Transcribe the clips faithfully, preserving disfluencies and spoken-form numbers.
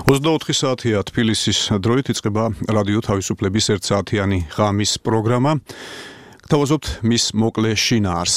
ოცდაოთხი საათია თბილისის დროით იწყება რადიო თავისუფლების ერთსაათიანი ღამის პროგრამა. გთავაზობთ მის მოკლე შინაარს.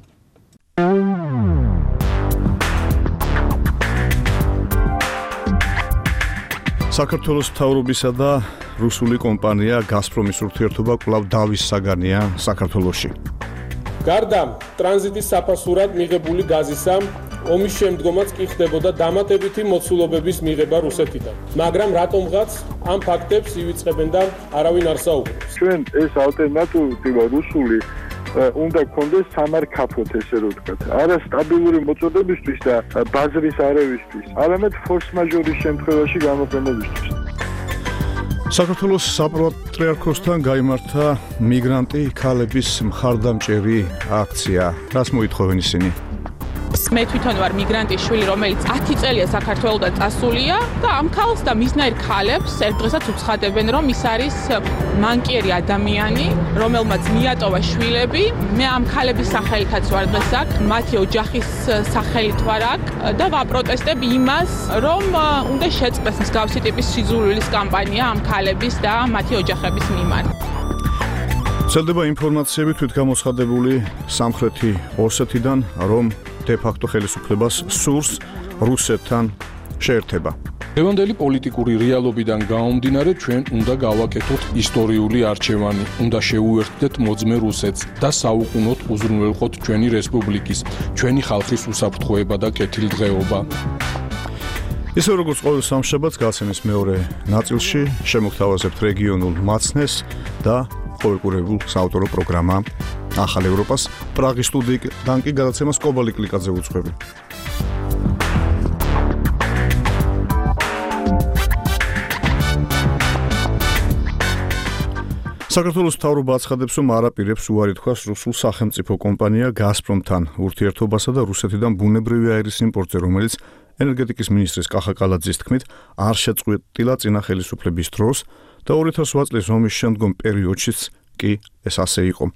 საქართველოს მთავრობისა და რუსული კომპანია გაზპრომის ურთიერთობა კვლავ დავის საგანია საქართველოში. გარდა ტრანზიტის საფასურად მიღებული გაზისა, ომის შემდგომაც კი ხდებოდა დამატებითი მოცულობების მიღება რუსეთიდან. მაგრამ რატომღაც ამ ფაქტებს ივიწყებენ და არავინ არ საუბრობს. ჩვენ ეს ალტერნატივა რუსული უნდა გქონდეს სამარკაფოდ, ესე რომ ვთქვათ. არა სტაბილური მოწოდებისთვის და ბაზრის არევისთვის, არამედ ფორს მაჟორის შემთხვევაში გამოყენებისთვის. საქართველოს საპატრიარქოსთან გაიმართა მიგრანტი ქალების მხარდამჭერი აქცია. რას მოითხოვენ ისინი? მე თვითონ ვარ მიგრანტის შვილი, რომელიც ათი წელია საქართველოდან წასულია და ამ ქალს და მისნაირ ქალებს ერთ დღესაც უცხადებენ, რომ ის არის მანკიერი ადამიანი, რომელმაც მიატოვა შვილები. მე ამ ქალების სახელითაც ვარ დღეს აქ, მათი ოჯახის სახელით ვარ აქ და ვაპროტესტებ იმას, რომ უნდა შეწყდეს მსგავსი ტიპის სიძულვილის კამპანია ამ ქალების და მათი ოჯახების მიმართ. ვრცელდება ინფორმაციები თვითგამოცხადებული სამხრეთი ოსეთიდან, რომ დე-ფაქტო ხელისუფლებას სურს რუსეთთან შეერთება. დღევანდელი პოლიტიკური რეალობიდან გამომდინარე, ჩვენ უნდა გავაკეთოთ ისტორიული არჩევანი, უნდა შეუერთდეთ მოძმე რუსეთს და საუკუნოდ უზრუნველყოთ ჩვენი რესპუბლიკის, ჩვენი ხალხის უსაფრთხოება და კეთილდღეობა. ისე როგორც ყოველ სამშაბათს გაცემის მეორე ნაწილში შემოგთავაზებთ რეგიონულ მაცნეს და ყოველკვირეულ საავტორო პროგრამა ახალ ევროპას. პრაღის სტუდიიდან კი გადაცემას კობალი კლიკაძე უძღვები. საქართველოს მთავრობა აცხადებს, რომ არ აპირებს უარი თქვას რუსულ სახელმწიფო კომპანია გაზპრომთან ურთიერთობასა და რუსეთიდან ბუნებრივი აირის იმპორტზე, რომელიც ენერგეტიკის მინისტრის კახა კალაძის თქმით არ შეწყვეტილა წინა ხელისუფლების დროს და ორი ათას ოთხ წლის ომის შემდგომ პერიოდშიც კი ეს ასე იყო.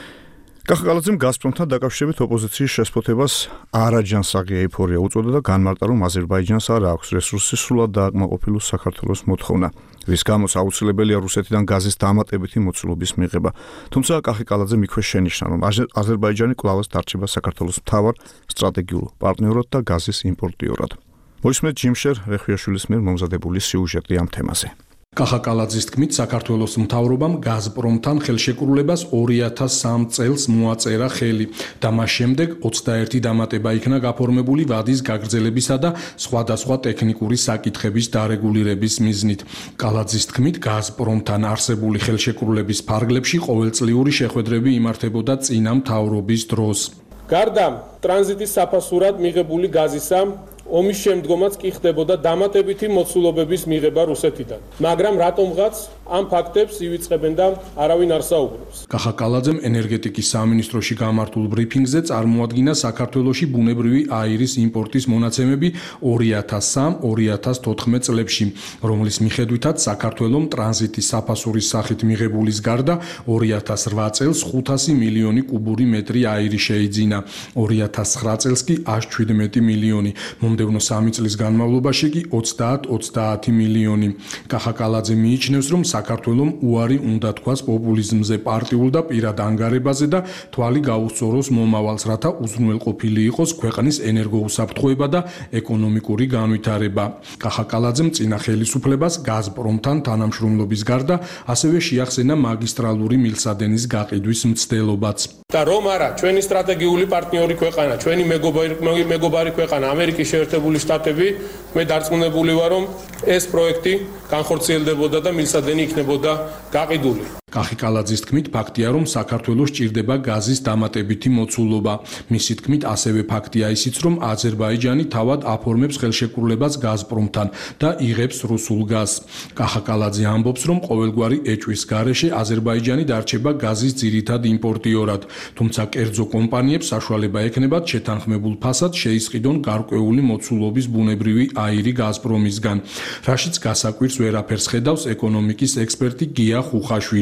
კახა კალაძემ გაზპრომთან დაკავშირებით ოპოზიციის შესფოთებას არაჯანსაღი ეიფორია უწოდა და განმარტა, რომ აზერბაიჯანს არ აქვს რესურსი სრულად დააკმაყოფილოს საქართველოს მოთხოვნა, რის გამოც აუცილებელია რუსეთიდან გაზის დამატებითი მოცულობის მიღება. თუმცა კახა კალაძემ იქვე შენიშნა, რომ აზერბაიჯანი კვლავაც დარჩება საქართველოს მთავარ სტრატეგიულ პარტნიორად და გაზის იმპორტიორად. მოისმენთ ჯიმშერ რეხვიაშვილის მიერ მომზადებული სიუჟეტი ამ თემაზე. კახა კალაძის თქმით, საქართველოს მთავრობამ გაზპრომთან ხელშეკრულებას ორი ათას სამ წელს მოაწერა ხელი და მას შემდეგ ოცდაერთი დამატება იქნა გაფორმებული ვადის გაგრძელებისა და სხვადასხვა ტექნიკური საკითხების დარეგულირების მიზნით. კალაძის თქმით, გაზპრომთან არსებული ხელშეკრულების ფარგლებში ყოველწლიური შეხვედრები იმართებოდა წინა მთავრობის დროს. გარდა ტრანზიტის საფასურად მიღებული გაზისა, ომის შემდგომაც კი ხდებოდა დამატებითი მოცულობების მიღება რუსეთიდან. მაგრამ რატომღაც ამ ფაქტებს ივიწყებენ და არავინ არ საუბრობს. კახა კალაძემ ენერგეტიკის სამინისტროში გამართულ ბრიფინგზე წარმოადგინა საქართველოში ბუნებრივი აირის იმპორტის მონაცემები ორი ათას სამ ორი ათას თოთხმეტ წლებში, რომლის მიხედვითაც საქართველომ ტრანზიტის საფასურის სახით მიღებულის გარდა ორი ათას რვა წელს ხუთასი მილიონი კუბური მეტრი აირი შეიძინა, ორი ათას ცხრა წელს კი ას შვიდმეტი მილიონი. მომდევნო სამი წლის განმავლობაში კი ოცდაათ ოცდაათი მილიონი. კახა კალაძე მიიჩნევს, რომ საქართველომ უარი უნდა თქვას პოპულიზმზე, პარტიულ და პირად ანგარებაზე და თვალი გაუსწოროს მომავალს, რათა უზრუნველყოფილი იყოს ქვეყნის ენერგოუსაფრთხოება და ეკონომიკური განვითარება. კახა კალაძემ წინა ხელისუფლებას გაზპრომთან თანამშრომლობის გარდა ასევე შეახსენა მაგისტრალური მილსადენის გაყიდვის მცდელობაც. და რომ არა, ჩვენი სტრატეგიული პარტნიორი ქვეყანა, ჩვენი მეგობარი მეგობარი ქვეყანა ამერიკის შეერთებული შტატები, მე დარწმუნებული ვარ, რომ ეს პროექტი განხორციელდებოდა და მილსადენი იქნებოდა გაყიდული. კახა კალაძის თქმით, ფაქტია, რომ საქართველოს ჭირდება გაზის დამატებითი მოცულობა. მისი თქმით, ასევე ფაქტია ისიც, რომ აზერბაიჯანი თავად აფორმებს ხელშეკრულებას გაზპრომთან და იღებს რუსულ გაზს. კახა კალაძე ამბობს, რომ ყოველგვარი ეჭვის გარეშე აზერბაიჯანი დარჩება გაზის ძირითად იმპორტიორად, თუმცა კერძო კომპანიებს საშუალება ექნებათ შეთანხმებულ ფასად შეისყიდონ გარკვეული მოცულობის ბუნებრივი აირი გაზპრომისგან, რაშიც გასაკვირს ვერაფერს ხედავს ეკონომიკის ექსპერტი გია ხუხაშვილი.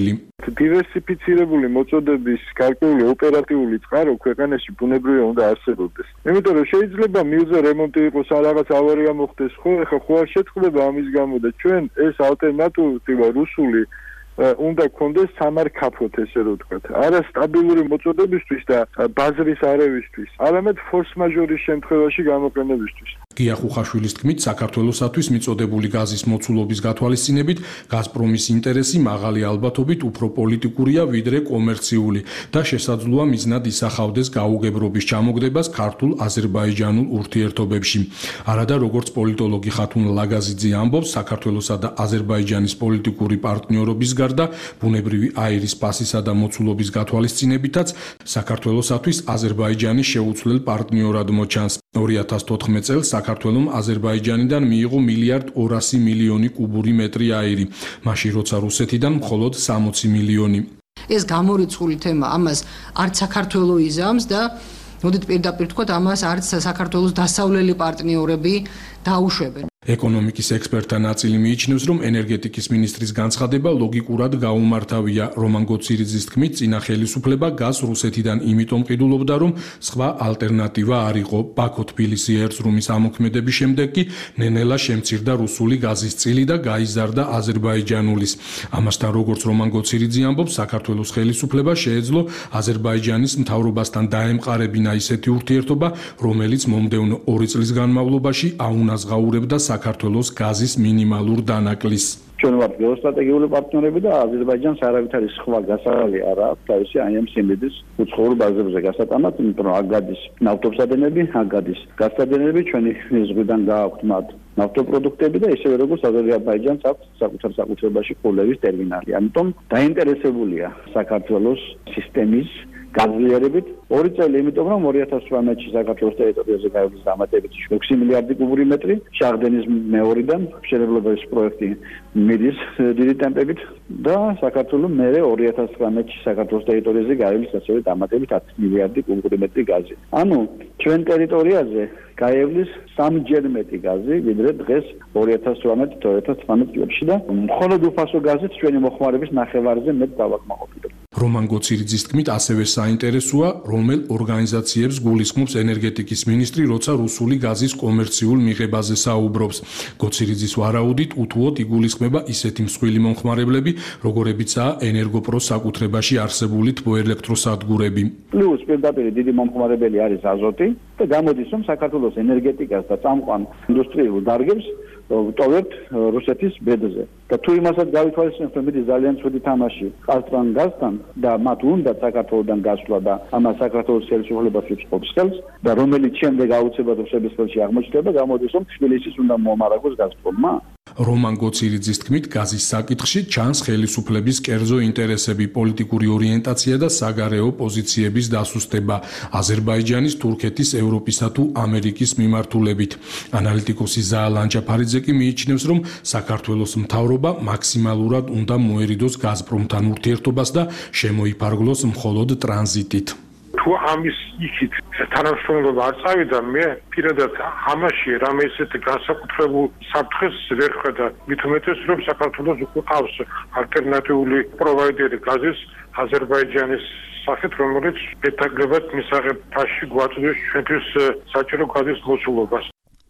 დივერსიფიცირებული მოწოდების გარკვეული ოპერატიული წყარო ქვეყანაში ბუნებრივია უნდა არსებობდეს. იმიტომ რომ შეიძლება მიუძა რემონტი იყოს ან რაღაც ავარია მოხდეს, ხო, ეხლა ხო არ შეწყდება ამის გამო და ჩვენ ეს ალტერნატივა რუსული უნდა გქონდეს სამარკაფოთ, ესე რომ ვთქვათ. არა სტაბილური მოწოდებისთვის და ბაზრის არევისთვის, არამედ ფორს-მაჟორის შემთხვევაში გამოყენებისთვის. გია ხუხაშვილის თქმით, საქართველოსათვის მიწოდებული გაზის მოცულობის გათვალისწინებით გაზპრომის ინტერესი მაღალი ალბათობით უფრო პოლიტიკურია ვიდრე კომერციული და შესაძლოა მიზნად ისახავდეს გაუგებრობის ჩამოგდებას ქართულ-აზერბაიჯანულ ურთიერთობებში. არადა როგორც პოლიტოლოგი ხათუნ ლაგაზიძე ამბობს, საქართველოსა და აზერბაიჯანის პოლიტიკური პარტნიორობის გარდა ბუნებრივი აირის პასისა და მოცულობის გათვალისწინებითაც საქართველოსათვის აზერბაიჯანი შეუცვლელ პარტნიორად მოჩანს. ორი ათას თოთხმეტ წელს საქართველომ აზერბაიჯანიდან მიიღო მილიარდ ორასი მილიონი კუბური მეტრი აირი, მაშინ როცა რუსეთიდან მხოლოდ სამოცი მილიონი. ეს გამორიცხული თემა ამას არც საქართველო იზამს და მოდით პირდაპირ ვთქვათ, ამას არც საქართველოს დასავლელი პარტნიორები დაუშვებენ. ეკონომიკის ექსპერტთა ნაწილი მიიჩნევს, რომ ენერგეტიკის მინისტრის განცხადება ლოგიკურად გაუმართავია. რომან გოცირიძის თქმით, წინა ხელისუფლება გაზს რუსეთიდან იმიტომ ყიდულობდა, რომ სხვა ალტერნატივა არ იყო. ბაქო-თბილისი ერწრუმის ამოქმედების შემდეგ კი ნენელა შემცირდა რუსული გაზის წილი და გაიზარდა აზერბაიჯანულის. ამასთან, როგორც რომან გოცირიძე ამბობს, საქართველოს ხელისუფლება შეეძლო აზერბაიჯანის მთავრობასთან დაემყარებინა ისეთი ურთიერთობა, რომელიც მომდევნო ორი წლის განმავლობაში აუნაზღაურებდა საქართველოს გაზის მინიმალურ დანაკლის. ჩვენ ვართ გეოსტრატეგიული პარტნიორები და აზერბაიჯანს არავითარი სხვა გასაღები არ აქვს თავისი აი ამ სიმდიდრის უცხოურ ბაზებზე გასატანად, იმიტომ რომ აქ გადის ნავთობსადენები, აქ გადის გაზსადენები, ჩვენი ზღვიდან გააქვთ მათ ნავთობპროდუქტები და ისევე როგორც აზერბაიჯანს აქვს საკუთარ საკუთრებაში ყურლევის ტერმინალი. ამიტომ დაინტერესებულია საქართველოს სისტემის გაზლიერებით ორი წელი, იმიტომ რომ ორი ათას ოცდაათში საქართველოს ტერიტორიაზე გაივლის დამატებით ექვსი მილიარდი კუბური მეტრი, შახდენის მეორიდან მშენებლობის პროექტი მიდის დიდი ტემპებით და საქართველოს მერე ორი ათას ცხრამეტში საქართველოს ტერიტორიაზე გაივლის ასევე დამატებით ათი მილიარდი კუბური მეტრი გაზი. ანუ ჩვენ ტერიტორიაზე გაივლის სამჯერ მეტი გაზი, ვიდრე დღეს ორი ათას ოცდაათი ორი ათას ცხრამეტ წლებში და მხოლოდ უფასო გაზით ჩვენი მოხმარების ნახევარზე მეტ დავაკმაყოფილებ. რომან გოცირიძის თქმით, ასევე საინტერესოა, რომელ ორგანიზაციებს გულისხმობს ენერგეტიკის მინისტრი, როცა რუსული გაზის კომერციულ მიღებაზე საუბრობს. გოცირიძის ვარაუდით, უთუოდ იგულისხმება ისეთი მსხვილი მომხმარებლები, როგორებიცაა ენერგოპროს საკუთრებაში არსებული თბოელექტროსადგურები. პლუს პირდაპირ დიდი მომხმარებელი არის აზოტი და გამოდის, რომ საქართველოს ენერგეტიკას და წამყვან ინდუსტრიულ დარგებს ტოვებთ რუსეთის ბედზე. და თუ იმასაც გავითვალისწინებთ, რომ მიდის ძალიან ცუდი თამაში ყაზთან გაზთან და მათ უნდა საქართველოსდან გასვლა და ამას საქართველოს ხელისუფლებას უწყობს ხელს და რომელიც შემდეგ აუცილებლად რუსების ხელში აღმოჩნდება, გამოდის, რომ თბილისის უნდა მომარაგოს გაზპრომმა. რომან გოცირიძის თქმით, გაზის საკითხში ჩანს ხელისუფლების კერძო ინტერესები, პოლიტიკური ორიენტაცია და საგარეო პოზიციების დასუსტება აზერბაიჯანის, თურქეთის, ევროპისა თუ ამერიკის მიმართულებით. ანალიტიკოსი ზაალ ანჯაფარიძე კი მიიჩნევს, რომ საქართველოს მთავრობა მაქსიმალურად უნდა მოერიდოს გაზპრომთან ურთიერთობას და შემოიფარგლოს მხოლოდ ტრანზიტით. თუ ამის იქით თანამშრომლობა არ წავიდა, მე პირადად ამაში რამე ისეთი განსაკუთრებულ საფრთხეს ვერ ხედა. მით უმეტეს, რომ საქართველოს უკვე ყავს ალტერნატიული პროვაიდერი გაზის აზერბაიჯანის სახით, რომელიც მეტაგლებად მისაღებაში გვაწვდის ჩვენთვის საჭირო გაზის მოცულობას.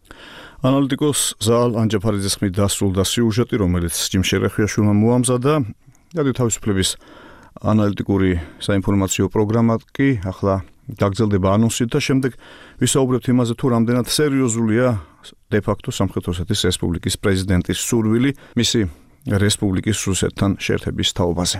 ანალიტიკოს ზაალ ანჯაფარიძის ხმით დასრულდა სიუჟეტი, რომელიც ჯიმ შერეხიაშვილმა მოამზადა. გადი თავისუფლების ანალიტიკური საინფორმაციო პროგრამა კი ახლა გაგრძელდება ანონსით და შემდეგ ვისაუბრებთ იმაზე, თუ რამდენად სერიოზულია დე-ფაქტო სამხრეთ ოსეთის რესპუბლიკის პრეზიდენტის სურვილი მისი რესპუბლიკის რუსეთთან შეერთების თაობაზე.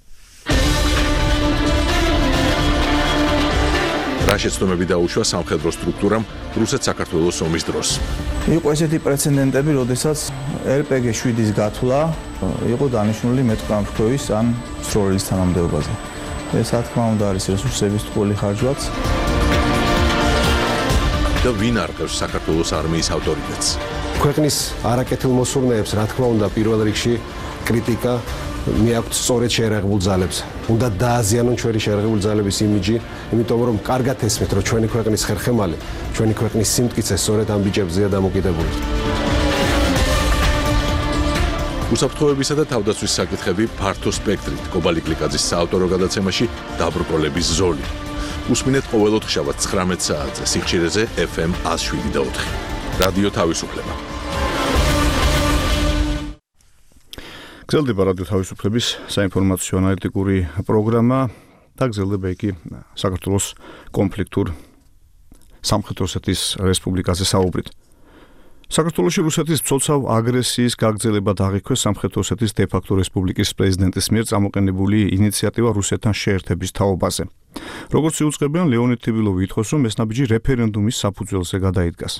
რა შეცდომები დაუშვა სამხედრო სტრუქტურამ რუსეთ-საქართველოს ომის დროს. იყო ესეთი პრეცედენტები, როდესაც ელ პე გი შვიდის გათვლა იყო დანიშნული მეტყამშქოვის ან სროლის თანამდებობაზე. ეს რა თქმა უნდა არის რესურსების ტყუილი ხარჯვაც. და ვინ არყევს საქართველოს არმიის ავტორიტეტს? ქვეყნის არაკეთილ მოსურნეებს რა თქმა უნდა პირველ რიგში კრიტიკა მიაქვთ სწორედ შეერაღებულ ძალებს. უნდა დააზიანონ ჩვენი შეერაღებული ძალების იმიჯი, იმიტომ რომ კარგად ესმით, რომ ჩვენი ქვეყნის ხერხემალი, ჩვენი ქვეყნის სიმტკიცე სწორედ ამ ბიჭებზეა დამოკიდებული. უსაფრთხოებისა და თავდაცვის საკითხები ფართო სპექტრით კობალი კლიკაძის საავტორო გადაცემაში დაბრკოლების ზოლი. უსმინეთ ყოველ ოთხშაბათს ცხრამეტ საათზე სიხშირეზე ეფ ემ ათას შვიდი და ოთხი. რადიო თავისუფლება. გრძელდება რადიო თავისუფლების საინფორმაციო ანალიტიკური პროგრამა და გრძელდება იგი საქართველოს კონფლიქტურ სამხრეთ ოსეთის რესპუბლიკაზე საუბრით. საქართველოში რუსეთის მცოცავ აგრესიის გაგრძელება დააღიქვეს სამხრეთ ოსეთის დე-ფაქტო რესპუბლიკის პრეზიდენტის მიერ წამოყენებული ინიციატივა რუსეთთან შეერთების თაობაზე. როგორც იუწყებიან, ლეონიდ თიბილოვი ითხოვს, რომ ეს ნაბიჯი რეფერენდუმის საფუძველზე გადაიდგას.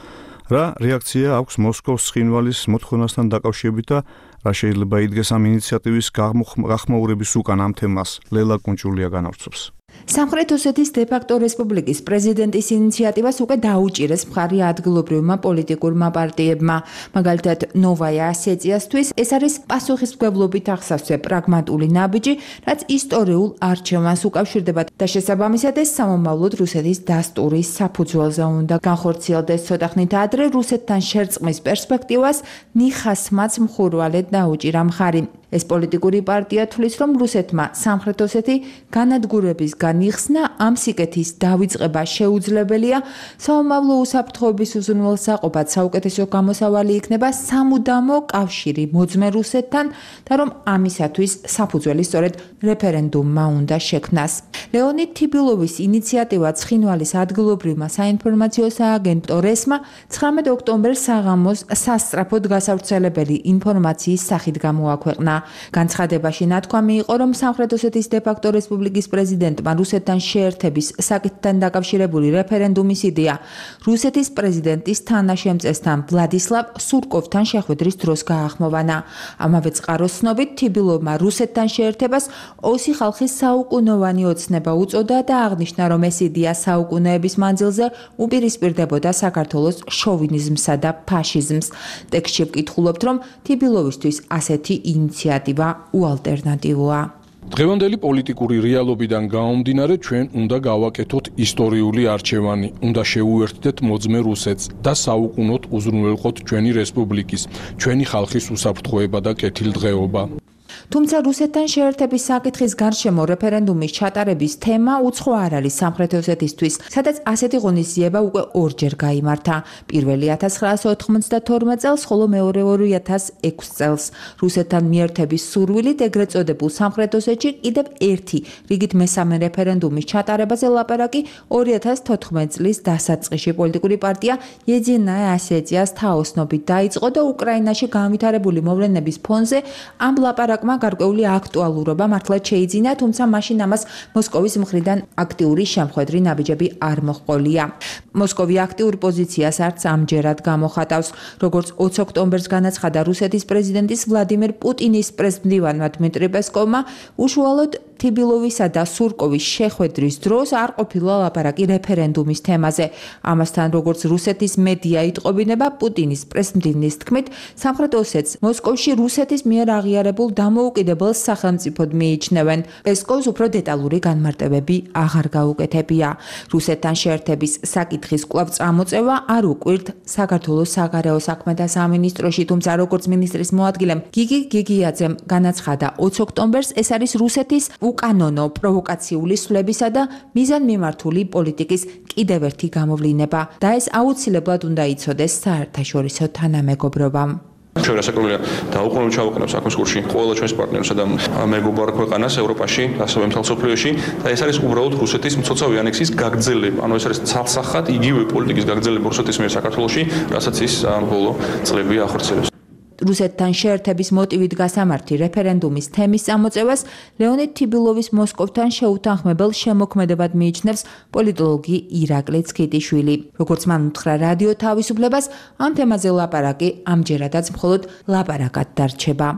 რა რეაქცია აქვს მოსკოვის ცხინვალის მოთხოვნასთან დაკავშირებით და რა შეიძლება იდგეს ამ ინიციატივის გახმაურების უკან ამ თემას ლელა კუნჭულია განავრცობს. სამხრეთ ოსეთის დე-ფაქტო რესპუბლიკის პრეზიდენტის ინიციატივას უკვე დაუჭირეს მხარი ადგილობრივმა პოლიტიკურმა პარტიებმა. მაგალითად, ნოვაია ოსეტიასთვის ეს არის პასუხისმგებლობით აღსავსე პრაგმატული ნაბიჯი, რაც ისტორიულ არჩევანს უკავშირდება და შესაბამისად ეს სამომავლოდ რუსეთის დასტურის საფუძველზე უნდა განხორციელდეს. ცოტახნით ადრე რუსეთთან შერწყმის პერსპექტივას ნიხასმაც მხურვალედ დაუჭირა მხარი. ეს პოლიტიკური პარტია თვლის, რომ რუსეთმა სამხრეთ ოსეთი განადგურების განიხსნა ამ სიკეთის დავიწყება შეუძლებელია, საომავლო უსაფრთხოების უზრუნველსაყოფად საუკეთესო გამოსავალი იქნება სამუდამო კავშირი მოძმე რუსეთთან და რომ ამისათვის საფუძველი სწორედ რეფერენდუმმა უნდა შექმნას. ლეონიდ თიბილოვის ინიციატივა ცხინვალის ადგილობრივმა საინფორმაციო სააგენტო რესმა ცხრამეტ ოქტომბერს საღამოს სასწრაფოდ გასავრცელებელი ინფორმაციის სახით გამოაქვეყნა. განცხადებაში ნათქვამი იყო, რომ სამხრეთ ოსეთის დე-ფაქტო რესპუბლიკის პრეზიდენტმა რუსეთთან შეერთების საკითხთან დაკავშირებული რეფერენდუმის იდეა რუსეთის პრეზიდენტის თანაშემწესთან ვლადისლავ სურკოვთან შეხვედრის დროს გაახმოვანა. ამავე წყაროს ცნობით, თიბილოვმა რუსეთთან შეერთებას ოსი ხალხის საუკუნოვანი ოცნება უწოდა და აღნიშნა, რომ ეს იდეა საუკუნეების მანძილზე უპირისპირდებოდა საქართველოს შოვინიზმსა და ფაშიზმს. ტექსტში ვკითხულობთ, რომ თიბილოვისთვის ასეთი ინიციატივა უალტერნატივოა. დღევანდელი პოლიტიკური რეალობიდან გამომდინარე, ჩვენ უნდა გავაკეთოთ ისტორიული არჩევანი, უნდა შეუერთდეთ მოძმე რუსეთს და საუკუნოდ უზრუნველყოთ ჩვენი რესპუბლიკის, ჩვენი ხალხის უსაფრთხოება და კეთილდღეობა. თუმცა რუსეთთან შეერთების საკითხის გარშემო რეფერენდუმის ჩატარების თემა უცხო არ არის სამხრეთ ოსეთისთვის, სადაც ასეთი ღონისძიება უკვე ორჯერ გაიმართა. პირველი ათას ცხრაასა ოთხმოცდათორმეტ წელს, ხოლო მეორე ორი ათას ექვსი წელს. რუსეთთან მიერთების სურვილით ეგრეთ წოდებულ სამხრეთ ოსეთში კიდევ ერთი რიგით მესამე რეფერენდუმის ჩატარებაზე ლაპარაკი ორი ათას თოთხმეტ წლის დასაწყისში პოლიტიკური პარტია იედინაია ოსეტიას თაოსნობით დაიწყო და უკრაინაში განვითარებული მოვლენების ფონზე ამ ლაპარაკმა გარკვეული აქტუალურობა მართლაც შეიძინა, თუმცა მაშინ ამას მოსკოვის მხრიდან აქტიური შემხედრი ნაბიჯები არ მოჰყოლია. მოსკოვი აქტიურ პოზიციას არც ამჯერად გამოხატავს. როგორც ოცი ოქტომბერს განაცხადა რუსეთის პრეზიდენტის ვლადიმერ პუტინის პრესმდივანმა დმიტრი პესკოვმა, უშუალოდ თიბილოვისა და სურკოვის შეხვედრის დროს არ ყოფილა ლაპარაკი რეფერენდუმის თემაზე. ამასთან, როგორც რუსეთის მედია იტყობინება, პუტინის პრესმდივნის თქმით, სამხრეთ ოსეთს მოსკოვში რუსეთის მიერ აღიარებულ დამოუკიდებელ სახელმწიფოდ მიიჩნევენ. პესკოვს უფრო დეტალური განმარტებები აღარ გაუკეთებია. რუსეთთან შეერთების საკითხის კვლავ წამოწევა არ უკვირთ საქართველოს საგარეო საქმეთა სამინისტროში, თუმცა როგორც მინისტრის მოადგილემ გიგი გიგიაძემ განაცხადა, ოცი ოქტომბერს ეს არის რუსეთის უკანონო პროვოკაციული სვლებისა და მიზანმიმართული პოლიტიკის კიდევ ერთი გამოვლინება და ეს აუცილებლად უნდა იცოდეს საერთაშორისო თანამეგობრობამ. ჩვენ რასაკვირველია დაუყოვნებლივ ჩავაყენებთ საქმის კურსში ყველა ჩვენს პარტნიორსა და მეგობრ ქვეყანას ევროპაში, ასევე მთელ მსოფლიოში და ეს არის უბრალოდ რუსეთის მცოცავი ანექსიის გაგრძელება. ანუ ეს არის ცალსახად იგივე პოლიტიკის გაგრძელება რუსეთის მიერ საქართველოში, რასაც ის ბოლო წლები ახორციელებს. რუსეთთან შეერთების მოტივით გასამართი რეფერენდუმის თემის წამოწევას ლეონიდ თიბილოვის მოსკოვთან შეუთანხმებელ შემოქმედებად მიიჩნევს პოლიტოლოგი ირაკლი ცქიტიშვილი. როგორც მან უთხრა რადიო თავისუფლებას, ამ თემაზე ლაპარაკი ამჯერადაც მხოლოდ ლაპარაკად დარჩება.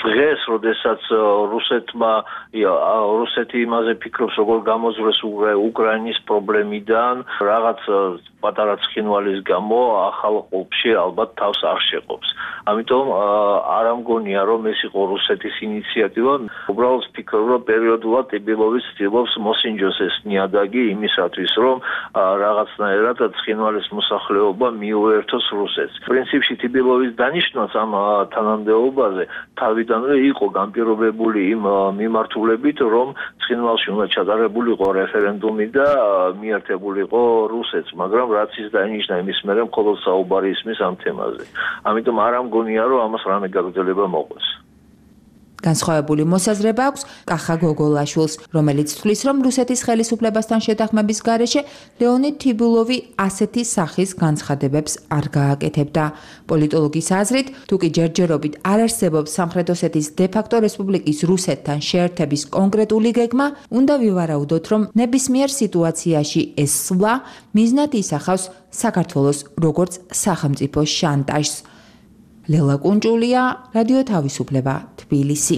დღეს, როდესაც რუსეთმა რუსეთი იმაზე ფიქრობს, როგორ გამოძვრეს უკრაინის პრობლემიდან, რაღაც პატარა ცხინვალის გამო ახალ ყოფში ალბათ თავს არ შეყობს. ამიტომ არ ამგონია, რომ ეს იყო რუსეთის ინიციატივა. უბრალოდ ვფიქრობ, რომ პერიოდულად ტიბილოვი ცდილობს მოსინჯოს ეს ნიადაგი იმისათვის, რომ რაღაცნაირად ცხინვალის მოსახლეობა მიუერთოს რუსეთს. პრინციპში ტიბილოვის დანიშნვაც ამ თანამდებობაზე თავიდანვე იყო განპირობებული იმ მიმართულებით, რომ ცხინვალში უნდა ჩატარებულიყო რეფერენდუმი და მიერთებულიყო რუსეთს, მაგრამ რაც ის დაინიშნა იმის მერე მხოლოდ საუბარი ისმის ამ თემაზე. ამიტომ არ ამგონია, რომ ამას რამე გაგრძელება მოყვეს. განსხვავებული მოსაზრება აქვს კახა გოგოლაშვილს, რომელიც თვლის, რომ რუსეთის ხელისუფლებასთან შეთანხმების გარეშე ლეონიდ თიბილოვი ასეთი სახის განცხადებებს არ გააკეთებდა. პოლიტოლოგის აზრით, თუკი ჯერჯერობით არ არსებობს სამხრეთ ოსეთის დე-ფაქტო რესპუბლიკის რუსეთთან შეერთების კონკრეტული გეგმა, უნდა ვივარაუდოთ, რომ ნებისმიერ სიტუაციაში ეს სვლა მიზნად ისახავს საქართველოს როგორც სახელმწიფო შანტაჟს. ლელა კუნჭულია, რადიო თავისუფლება, თბილისი.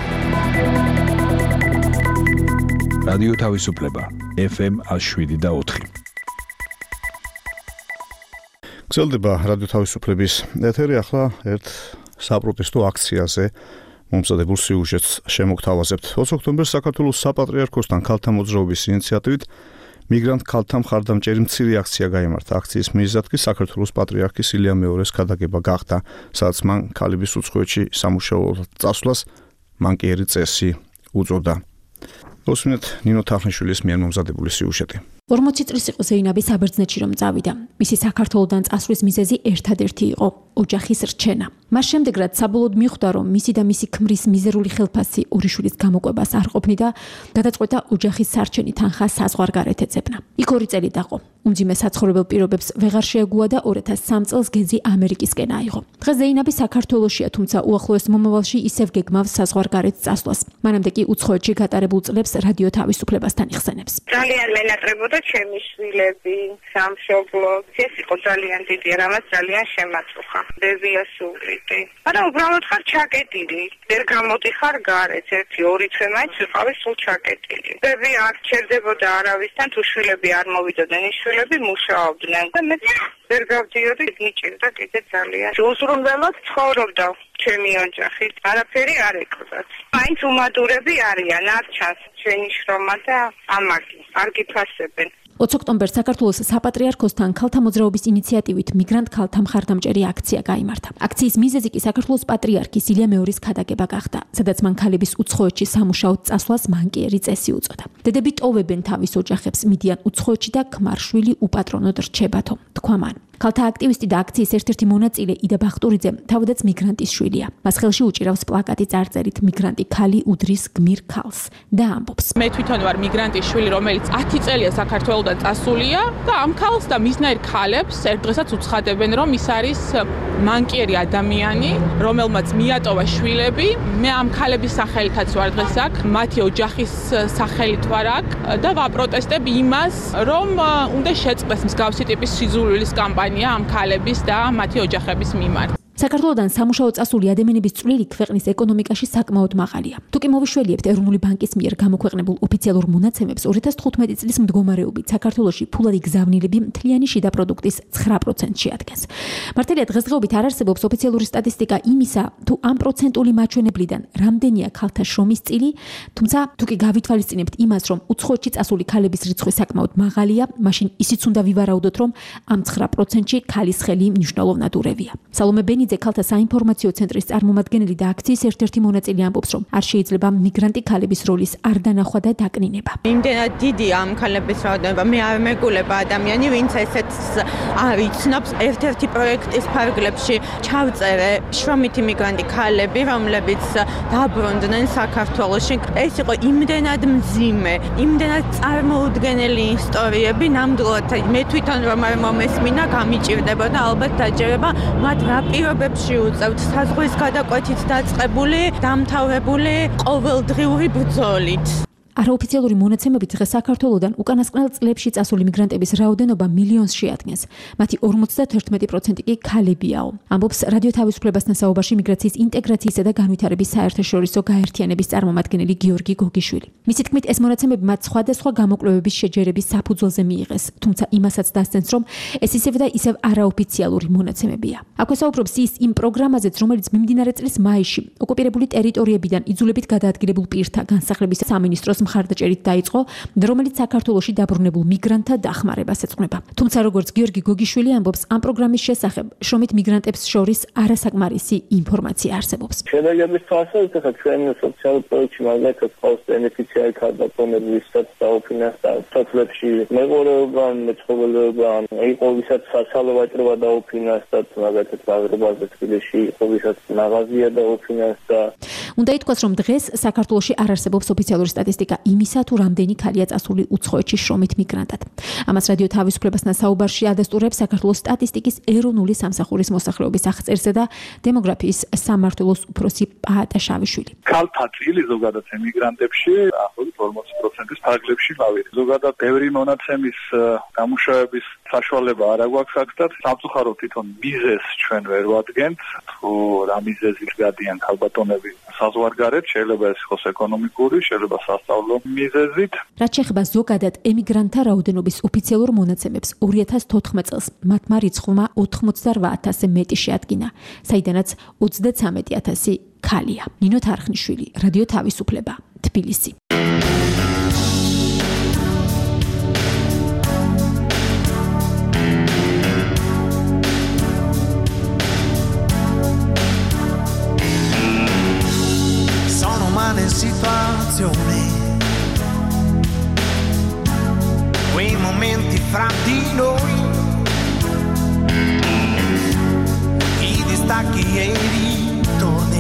რადიო თავისუფლება, ეფ ემ one oh seven და four. გრძელდება რადიო თავისუფლების ეთერი, ახლა ერთ საპროტესტო აქციაზე მომზადებულ სიუჟეტს შემოგთავაზებთ. ოცი ოქტომბერს საქართველოს საპატრიარქოსთან ქალთა მოძრაობის ინიციატივით მიგრანტ ქალთა მხარდამჭერი მცირე აქცია გაიმართა. აქციის მიზეზად კი საქართველოს პატრიარქის ილია მეორეს ქადაგება გახდა, სადაც მან ქალების უცხოეთში სამუშაოდ წასვლას მანკიერი წესი უწოდა. მოსმინეთ ნინო თახნიშვილის მიერ მომზადებული სიუჟეტი. ორმოცი წლის იყო ზეინაბი საბერძნეთში რომ წავიდა. მისი საქართველოსდან წასვლის მიზეზი ერთადერთი იყო ოჯახის რჩენა. მას შემდეგ რაც საბოლოოდ მიხვდა რომ მისი და მისი ქმრის მიზერული ხელფასი ორი შვილის გამოყვებას არ ყოფნი და გადაწყვეტა ოჯახის სარჩენი თანხა საზღვარგარეთ ეძებნა. იქ ორი წელი დაყო. უმძიმე საცხოვრებელ პირობებს ვეღარ შეეგუა და ორი ათას სამი წელს გეზი ამერიკისკენ აიღო. დღეს ზეინაბი საქართველოშია, თუმცა უახლოეს მომავალში ისევ გეგმავს საზღვარგარეთ წასვლას. მანამდე კი უცხოეთში გატარებულ წლებს რადიო თავისუფლებასთან იხსენებს. ძალიან მენატრებოდა ჩემი შვილები, სამშობლო. ეს იყო ძალიან დიდი, რამაც ძალიან შემაწუხა. ბებიას უვლიდი. არა, უბრალოდ ხარ ჩაკეტილი. ვერ გამოდიხარ გარეთ, ერთი ორი თვე მაინც ვიყავი სულ ჩაკეტილი. ბები არ ჩერდებოდა არავისთან, თუ შვილები არ მოვიდოდნენ, ის შვილები მუშაობდნენ და მე ვერ გავდიოდი, მიჭირდა კიდე ძალიან. უზრუნველად ცხოვრობდა ჩემი ოჯახით, არაფერი არ ეკვრათ. მაინც უმადურები არიან, არ ჩანს ჩვენი შრომა და ამაგი, არ გიფასებენ. ოცი ოქტომბერს საქართველოს საპატრიარქოსთან ქალთა მოძრაობის ინიციატივით მიგრანტ ქალთა მხარდამჭერი აქცია გაიმართა. აქციის მიზეზი კი საქართველოს პატრიარქის ილია მეორის ქადაგება გახდა, სადაც მან ქალების უცხოეთში სამუშაოდ წასვლას მანკიერი წესი უწოდა. დედები ტოვებენ თავის ოჯახებს, მიდიან უცხოეთში და ქმარშვილი უპატრონოდ რჩებათო, თქვა მან. ქალთა აქტივისტი და აქციის ერთ-ერთი მონაწილე იდა ბახტურიძე თავადაც მიგრანტის შვილია. მას ხელში უჭირავს პლაკატი წარწერით მიგრანტი ქალი უდრის გმირ ქალს და ამბობს: მე თვითონ ვარ მიგრანტის შვილი, რომელიც ათი წელია საქართველოსდან წასულია და ამ ქალს და მისნაირ ქალებს ერთ დღესაც უცხადებენ, რომ ის არის მანკიერი ადამიანი, რომელმაც მიატოვა შვილები. მე ამ ქალების სახელითაც ვარ დღეს აქ, მათი ოჯახის სახელით ვარ აქ და ვაპროტესტებ იმას, რომ უნდა შეწყდეს მსგავსი ტიპის სიძულვილის კამპანია ამ ქალების და მათი ოჯახების მიმართ. საქართველოსდან სამუშაოდ წასული ადამიანების წვლილი ქვეყნის ეკონომიკაში საკმაოდ მაღალია. თუ კი მოვიშველიებთ ეროვნული ბანკის მიერ გამოქვეყნებულ ოფიციალურ მონაცემებს, ორი ათას თხუთმეტი წლის მდგომარეობით საქართველოში ფულადი გზავნილები მთლიანი შიდა პროდუქტის ცხრა პროცენტს შეადგენს. მართალია დღესდღეობით არ არსებობს ოფიციალური სტატისტიკა იმისა, თუ ამ პროცენტული მაჩვენებლიდან რამდენია ქალთა შრომის წილი, თუმცა თუ კი გავითვალისწინებთ იმას, რომ უცხოეთში წასული ქალების რიცხვი საკმაოდ მაღალია, მაშინ ისიც უნდა ვივარაუდოთ, რომ ამ ცხრა პროცენტში ქალის ხელი მნიშვნელოვნად ურევია. სალომე ბენიძე ქალთა საინფორმაციო ცენტრის წარმომადგენელი და აქციის ერთ-ერთი მონაწილე ამბობს, რომ არ შეიძლება მიგრანტი ქალების როლის არ დანახვა და დაკნინება. იმდენად დიდი ამ ქალების რაოდენობა, მე არ მეგულება ადამიანი, ვინც ესეთს არ იცნობს. ერთ-ერთი პროექტის ფარგლებში ჩავწერე შრომითი მიგრანტი ქალები, რომლებიც დაბრუნდნენ საქართველოში. ეს იყო იმდენად მძიმე, იმდენად წარმოუდგენელი ისტორიები, ნამდვილად მე თვითონ რომ არ მომესმინა, გამიჭირდებოდა ალბათ დაჯერება, მათ რა პირობებში უწევთ საზღვრის გადაკვეთით დაწყებული, დამთავრებული ყოველდღიური ბრძოლით. არაოფიციალური მონაცემებით დღეს საქართველოდან უკანასკნელ წლებში წასული მიგრანტების რაოდენობა მილიონს შეადგენს. მათი ორმოცდაათერთმეტი პროცენტი კი ქალებიაო. ამბობს რადიო თავისუფლებასთან საუბარში მიგრაციის ინტეგრაციისა და განვითარების საერთაშორისო გაერთიანების წარმომადგენელი გიორგი გოგიშვილი. მისი თქმით, ეს მონაცემები მათ სხვადასხვა გამოკვლევების შეჯერების საფუძველზე მიიღეს, თუმცა იმასაც დასცენს, რომ ეს ისევ და ისევ არაოფიციალური მონაცემებია. აქვე საუბრობს ის იმ პროგრამაზეც, რომელიც მიმდინარე წლის მაისში ოკუპირებული ტერიტორიებიდან იძულებით გადაადგილებულ პირთა განსახლების სამინისტროს მხარდაჭერით დაიწყო, რომელიც საქართველოში დაბრუნებულ მიგრანტთა დახმარებას ეძღვნება. თუმცა როგორც გიორგი გოგიშვილი ამბობს, ამ პროგრამის შესახებ შრომით მიგრანტებს შორის არასაკმარისი ინფორმაცია არსებობს. შედეგების თვალსაზრისით ახლა ჩვენ სოციალურ პროექტში მაგალითად ყავს ბენეფიციარი ქალბატონები, ვისაც დაუფინანსდა სოფლებში მეღორეობა, მეცხოველეობა, იყო ვისაც სასალო ვაჭრობა დაუფინანსდა, მაგალითად ბაღრობაზე თბილისში იყო ვისაც მაღაზია დაუფინანსდა. უნდა ითქვას, რომ დღეს საქართველოში არ არსებობს ოფიციალური სტატისტიკა იმისა, თუ რამდენი ქალია წასული უცხოეთში შრომით მიგრანტად. ამას რადიო თავისუფლებასთან საუბარში ადასტურებს საქართველოს სტატისტიკის ეროვნული სამსახურის მოსახლეობის აღწერისა და დემოგრაფიის სამმართველოს უფროსი პაატა შავიშვილი. ქალთა წილი ზოგადად ემიგრანტებში ახლობით ორმოცი პროცენტის ფარგლებში გავიდა. ზოგადად ბევრი მონაცემის დამუშავების საშუალება არ აქვს აქაც. სამწუხაროდ თვითონ მიზეზს ჩვენ ვერ ვადგენთ, თუ რა მიზეზით გადიან ქალბატონები საზღვარგარეთ, შეიძლება ეს იყოს ეკონომიკური, შეიძლება სასწავლო მიზეზით. რაც შეეხება ზოგადად ემიგრანტთა რაოდენობის ოფიციალურ მონაცემებს, ორი ათას თოთხმეტ წელს მათმა რიცხვმა ოცდაოთხ ათასზე მეტი შეადგინა, საიდანაც ოცდაცამეტი ათასი ქალია. ნინო თარხნიშვილი, რადიო თავისუფლება, თბილისი. Situazione, quei momenti fra di noi, i distacchi e i ritorni,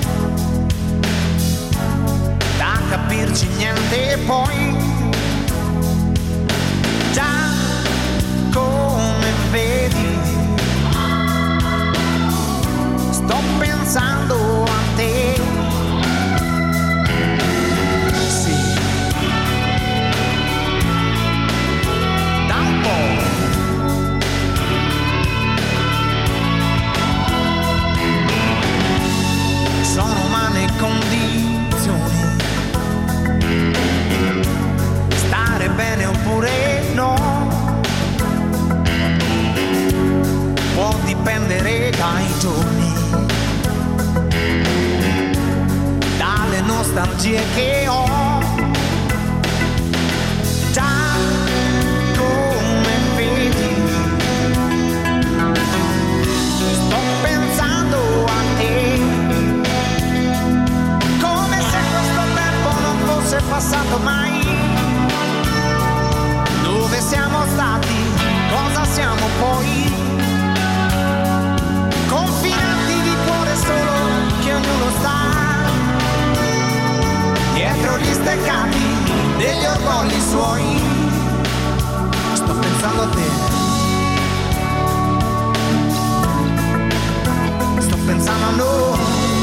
da capirci niente poi, già come vedi, sto pensando a te. Sono umane condizioni, stare bene oppure no, può dipendere dai giorni, dalle nostalgie che ho, già come vedi, sto pensando a te. È passato mai, dove siamo stati, cosa siamo poi, confinati di cuore solo che ognuno sta, dietro gli steccati degli orgogli suoi, sto pensando a te, sto pensando a noi.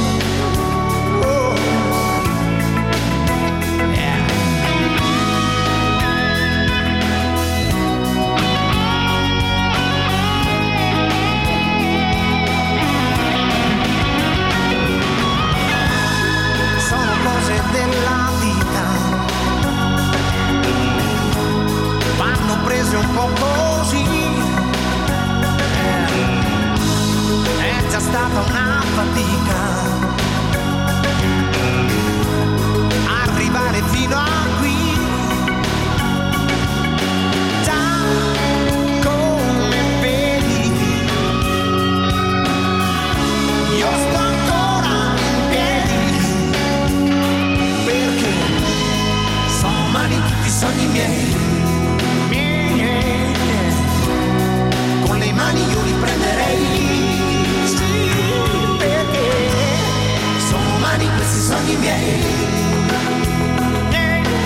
Della vita vanno prese un po' così, è già stata una fatica arrivare fino a qui, già come vedi io sto ancora in piedi, perché sono umani tutti i sogni miei, miei, con le mani io li prenderei, sì, perché sono umani questi sogni miei, miei.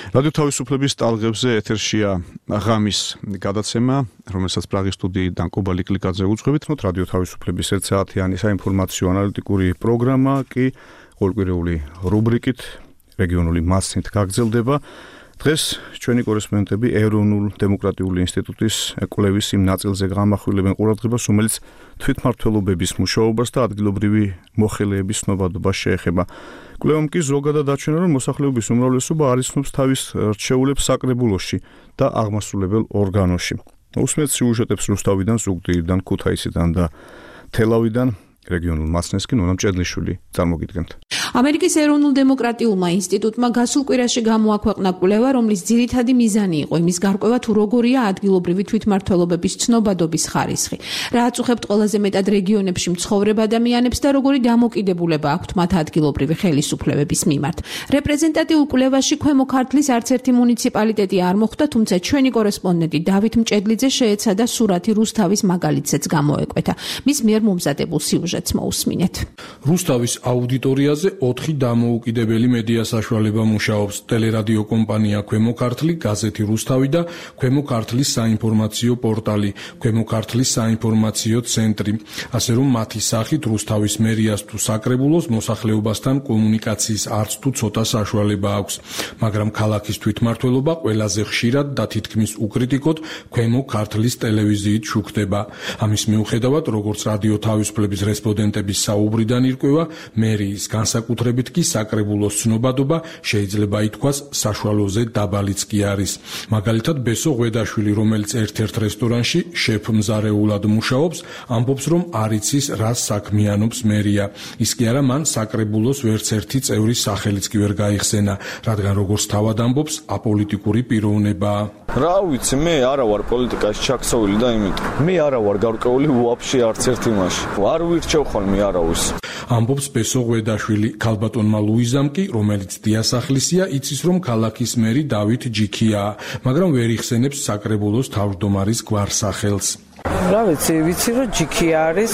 რადიო თავისუფლების ტალღებზე ეთერშია ღამის გადაცემა, რომელსაც პრაღის სტუდიიდან კუბა ლიკლიკაძე უძღვებით, ნოთ რადიო თავისუფლების ერთ საათიანი საინფორმაციო ანალიტიკური პროგრამა კი ყოველკვირეული რუბრიკით რეგიონული მასწნით გაგრძელდება. დღეს ჩვენი კორესპონდენტები ეროვნულ დემოკრატიული ინსტიტუტის კვლევის იმ ნაწილზე გამახვილებენ ყურადღებას, რომელიც თვითმმართველობების მუშაობას და ადგილობრივი მოხელეების ცნობადობას შეეხება. კვლევამ კი ზოგადად აჩვენა, რომ მოსახლეობის უმრავლესობა არ იცნობს თავის რჩეულებს საკრებულოში და აღმასრულებელ ორგანოში. უსმენთ სიუჟეტებს რუსთავიდან, ზუგდიდიდან, ქუთაისიდან და თელავიდან. რეგიონულ მასწნეს კი ნონა მჭედლიშვილი წარმოგიდგენთ. ამერიკის ეროვნულ დემოკრატიულმა ინსტიტუტმა გასულ კვირაში გამოაქვეყნა კვლევა, რომლის ძირითადი მიზანი იყო იმის გარკვევა, თუ როგორია ადგილობრივი თვითმმართველობების ცნობადობის ხარისხი, რა აწუხებთ ყველაზე მეტად რეგიონებში მცხოვრებ ადამიანებს და როგორი დამოკიდებულება აქვთ მათ ადგილობრივი ხელისუფლებების მიმართ. რეპრეზენტატიულ კვლევაში ქვემო ქართლის არც ერთი მუნიციპალიტეტი არ მოხვდა, თუმცა ჩვენი კორესპონდენტი დავით მჭედლიძე შეეცადა სურათი რუსთავის მაგალითზეც გამოეკვეთა. მის მიერ მომზადებულ სიუჟეტს მოусმინეთ. რუსთავის აუდიტორიაზე ოთხი დამოუკიდებელი მედია საშუალება მუშაობს: ტელერადიო კომპანია ქვემო ქართლი, გაზეთი რუსთავი და ქვემო ქართლის საინფორმაციო პორტალი, ქვემო ქართლის საინფორმაციო ცენტრი. ასე რომ მათი სახით რუსთავის მერიას თუ საკრებულოს მოსახლეობასთან კომუნიკაციის არც თუ ცოტა საშუალება აქვს, მაგრამ ქალაქის თვითმმართველობა ყველაზე ხშირად და თითქმის უკრიტიკოდ ქვემო ქართლის ტელევიზიით შუქდება. ამის მიუხედავად, როგორც რადიო თავისუფლების რესპონდენტების საუბრიდან ირკვევა, მერიის განსაკუთრებით კი საკრებულოს ცნობადობა შეიძლება ითქვას საშუალოზე დაბალიც კი არის. მაგალითად, ბესო ღვედაშვილი, რომელიც ერთ-ერთ რესტორანში შეფ-მზარეულად მუშაობს, ამბობს, რომ არ იცის რას საქმიანობს მერია. ის კი არა, მან საკრებულოს ვერც ერთი წევრის სახელიც კი ვერ გაიხსენა, რადგან როგორც თავად ამბობს, აპოლიტიკური პიროვნებაა. რა ვიცი, მე არა ვარ პოლიტიკაში ჩაქსოვილი და იმიტომ. მე არა ვარ გარკვეული უაფშე არც ერთ იმაში. არ ვირჩევ ხოლმე არავის. ამბობს ბესო ღვედაშვილი. ქალბატონმა ლუიზამ კი, რომელიც დიასახლისია, იცის, რომ ქალაქის მერი დავით ჯიქიაა, მაგრამ ვერ იხსენებს საკრებულოს თავმჯდომარის გვარსახელს. რა ვიცი, ვიცი რომ ჯიქი არის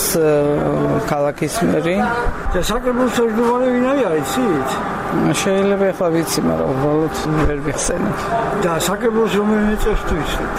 ქალაქის მერი. და საკრებულოს თავმჯდომარე ვინ არის, იცით? შეიძლება ახლა ვიცი, მაგრამ უბრალოდ ვერ ვიხსენებ. და საკრებულოს რომელიმე წევს თუ იცით?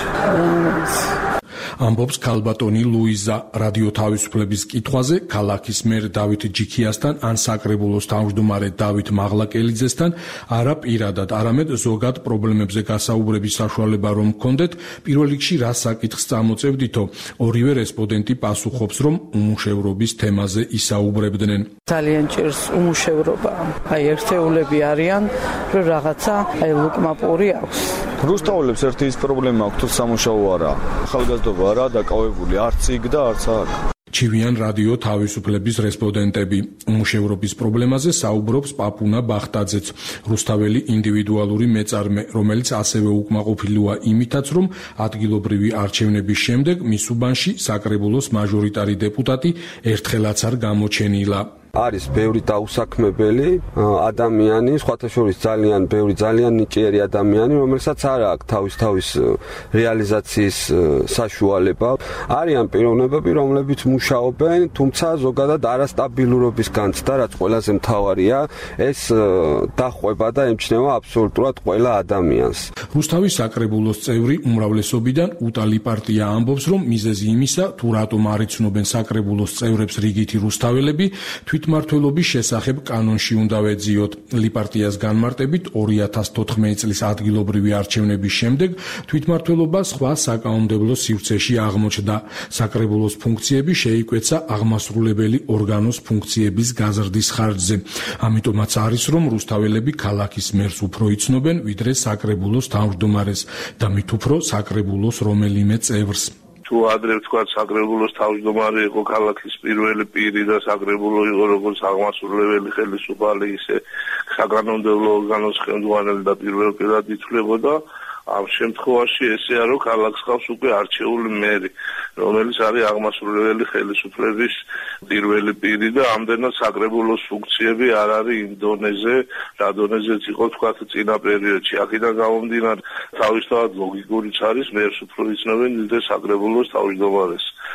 ამბობს ქალბატონი ლუიზა. რადიო თავისუფლების კითხვაზე ქალაქის მერ დავით ჯიქიასთან ან საკრებულოს თავმჯდომარე დავით მაღლაკელიძესთან არა პირადად, არამედ ზოგად პრობლემებზე გასაუბრების საშუალება რომ გქონდეთ, პირველ რიგში რა საკითხს წამოწევდითო? ორივე რესპონდენტი პასუხობს, რომ უმუშევრობის თემაზე ისაუბრებდნენ. ძალიან ჭირს უმუშევრობა. აი ერთეულები არიან, რომ რაღაცა აი ლუკმაპური აქვს. რუსთაველებს ერთი ის პრობლემა აქვს, თუ სამუშაო არა. ახალგაზრდობა არა დაკავებული არც იქ და არც აქ. ჩივიან რადიო თავისუფლების რესპონდენტები. უმუშევრობის პრობლემაზე საუბრობს პაპუნა ბახტაძეც, რუსთაველი ინდივიდუალური მეწარმე, რომელიც ასევე უკმაყოფილოა იმითაც, რომ ადგილობრივი არჩევნების შემდეგ მის უბანში საკრებულოს მაჟორიტარი დეპუტატი ერთხელაც არ გამოჩენილა. არის ბევრი დაუსაქმებელი ადამიანი, სხვათა შორის ძალიან ბევრი ძალიან ნიჭიერი ადამიანი, რომელსაც არ აქვს თავის თავის რეალიზაციის საშუალება. არიან პიროვნებები, რომლებიც მუშაობენ, თუმცა ზოგადად არასტაბილურობის განცდა, რაც ყველაზე მთავარია, ეს დახვევა და ემჩნევა აბსოლუტურად ყველა ადამიანს. რუსთავის საკრებულოს წევრი უმრავლესობიდან უტალი პარტია ამბობს, რომ მიზეზი იმისა, თუ რატომ არ იცნობენ საკრებულოს წევრებს რიგითი რუსთაველები, თვითმმართველობის შესახებ კანონში უნდა ვეძიოთ. ლიპარტიას განმარტებით ორი ათას თოთხმეტი წლის ადგილობრივი არჩევნების შემდეგ თვითმმართველობა სხვა საკანონმდებლო სივრცეში აღმოჩნდა. საკრებულოს ფუნქციები შეიკვეცა აღმასრულებელი ორგანოს ფუნქციების გაზრდის ხარჯზე. ამიტომაც არის, რომ რუსთაველები ქალაქის მერს უფრო იცნობენ, ვიდრე საკრებულოს თავმჯდომარეს და მით უფრო საკრებულოს რომელიმე წევრს. თუ ადრე ვთქვა საკრებულოს თავმჯდომარე იყო ქალაქის პირველი პირი და საკრებულო იყო როგორც აღმასრულებელი ხელისუფალი, ისე საკანონმდებლო ორგანოს ხელმძღვანელი და პირველ პირად ითვლებოდა. ამ შემთხვევაში ესეა, რომ ქალაქს ყავს უკვე არჩეული მერი, რომელიც არის აღმასრულებელი ხელისუფლების პირველი პირი და ამდენად საკრებულოს ფუნქციები არ არის იმ დონეზე, რა დონეზეც იყო თქვა წინა პერიოდში. აქედან გამომდინარე, თავისთავად ლოგიკურიც არის, მერს უფრო იცნობენ ვიდრე საკრებულოს თავმჯდომარეს.